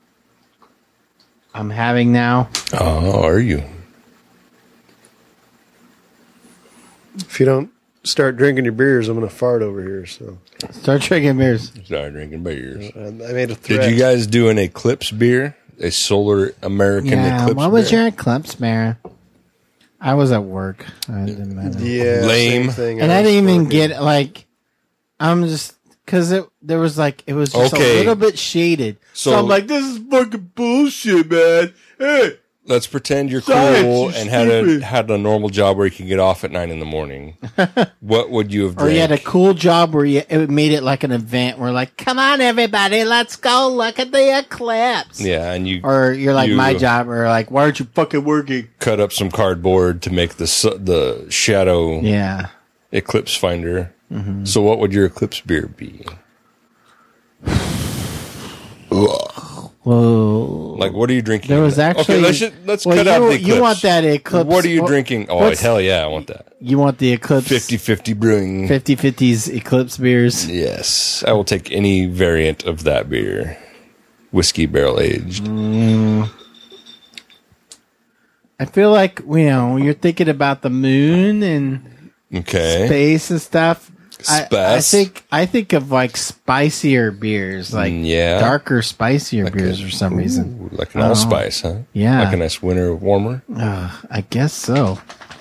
I'm having now. Oh, are you? If you don't start drinking your beers, I'm going to fart over here. So Start drinking beers. Start drinking beers. I I made a threat. Did you guys do an Eclipse beer? A Solar American Yeah. Eclipse What was beer? your eclipse, Mara? I was at work. I didn't matter. Yeah, Lame. same thing. And I was didn't even working. get like. I'm just because it there was like it was just Okay. a little bit shaded. So, So- I'm like, this is fucking bullshit, man. Hey, Let's pretend you're Science, cool you and had a stupid. had a normal job where you can get off at nine in the morning. What would you have or drank? you had a cool job where you it made it like an event. Where like, come on, everybody, let's go look at the eclipse. yeah, and you Or you're like You- my job, or like, why aren't you fucking working? cut up some cardboard to make the su- the shadow Yeah. eclipse finder. Mm-hmm. So what would your eclipse beer be? Whoa. Like, what are you drinking? There was actually. okay. Let's just, let's well, cut you, out the eclipse. You want that eclipse? What are you what- drinking? Oh what's- hell yeah, I want that. You want the eclipse? fifty-fifty brewing. fifty-fifties eclipse beers. Yes, I will take any variant of that beer. Whiskey barrel aged. Mm. I feel like, you know, when you're thinking about the moon and Okay. space and stuff. I, I Space. think I think of like spicier beers, like Mm, yeah. darker, spicier Like beers a- for some reason. Ooh, like an I don't know. allspice, huh? Yeah. Like a nice winter warmer. Uh, I guess so.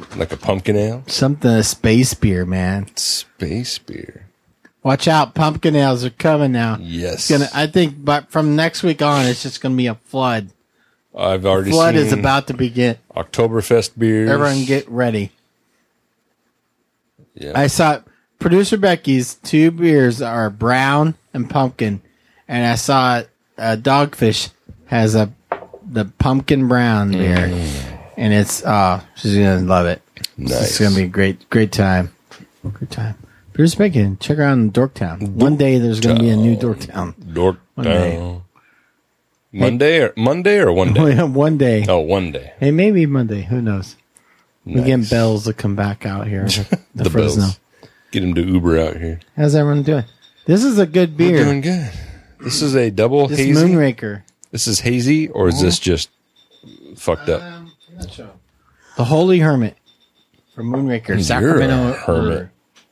Like a pumpkin ale? Something a space beer, man. Space beer. Watch out, pumpkin ales are coming now. Yes. It's gonna. I think, but from next week on, it's just gonna be a flood. I've already flood seen is about to begin. Oktoberfest beers. Everyone get ready. Yeah. I saw producer Becky's two beers are brown and pumpkin, and I saw uh, Dogfish has a the pumpkin brown beer, Mm. and it's uh she's gonna love it. Nice. It's gonna be a great great time. Great time. Producer Becky, check her out in Dorktown. One day there's gonna be a new Dorktown. Dorktown. One day. Monday or Monday or one day? One day. Oh, one day. Hey, maybe Monday. Who knows? We Nice. get Bells to come back out here. The, The Fresno. Bells. Get him to Uber out here. How's everyone doing? This is a good beer. We're doing good. This is a double This hazy. Moonraker. This is hazy, or is this just fucked up? Um, I'm not sure. The Holy Hermit from Moonraker, You're Sacramento. a hermit.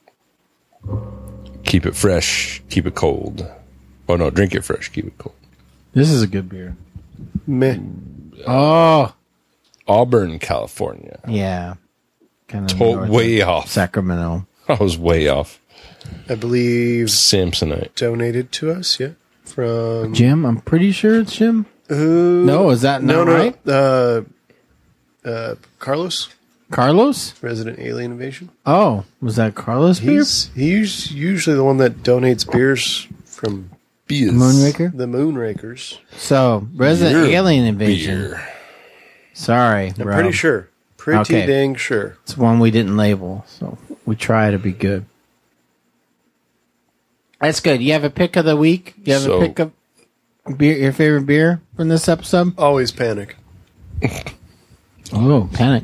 Keep it fresh. Keep it cold. Oh no, drink it fresh. Keep it cold. This is a good beer. Meh. Oh, Auburn, California. yeah. Kind of To- way off. Sacramento. I was way off. I believe Samsonite. donated to us, yeah. From Jim, I'm pretty sure it's Jim. who? No, is that no, not no, right? Uh, uh, Carlos, Carlos? Resident Alien Invasion. Oh, was that Carlos beer? He's he's usually the one that donates beers from Beers. Moonraker? the Moonrakers. So, Resident Your Alien Invasion. beer. Sorry, I'm bro. pretty sure. Pretty Okay. dang sure. It's one we didn't label, so we try to be good. That's good. You have a pick of the week? You have So- a pick of beer, your favorite beer from this episode? Always panic. Oh, Panic.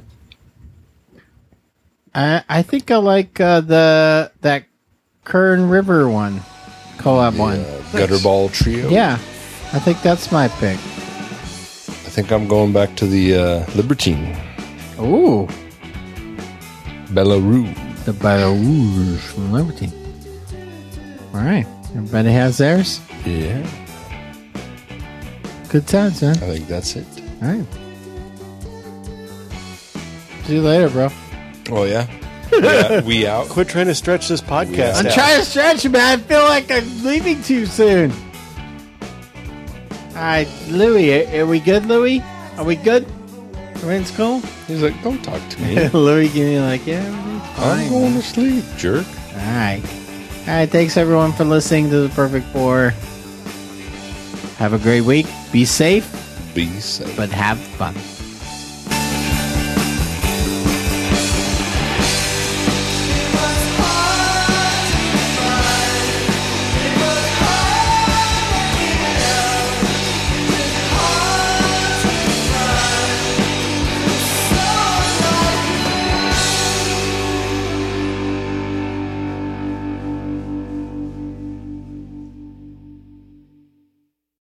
I I think I like uh, the that Kern River one, collab one. Uh, Gutterball Trio. Yeah, I think that's my pick. I think I'm going back to the uh, Libertine. Ooh, Belarus. the Belarus from Liberty. All right, everybody has theirs. Yeah. Good times, man. I think that's it. All right. See you later, bro. Oh, yeah? Yeah, we out. Quit trying to stretch this podcast I'm out. trying to stretch, man. I feel like I'm leaving too soon. All right, Louie, are, are we good, Louie? Are we good? Everything's cool? He's like, don't talk to me. Louie give me like, yeah, everything's fine. I'm going to sleep, jerk. All right. All right, thanks everyone for listening to The Perfect Four. Have a great week. Be safe, Be safe. but have fun.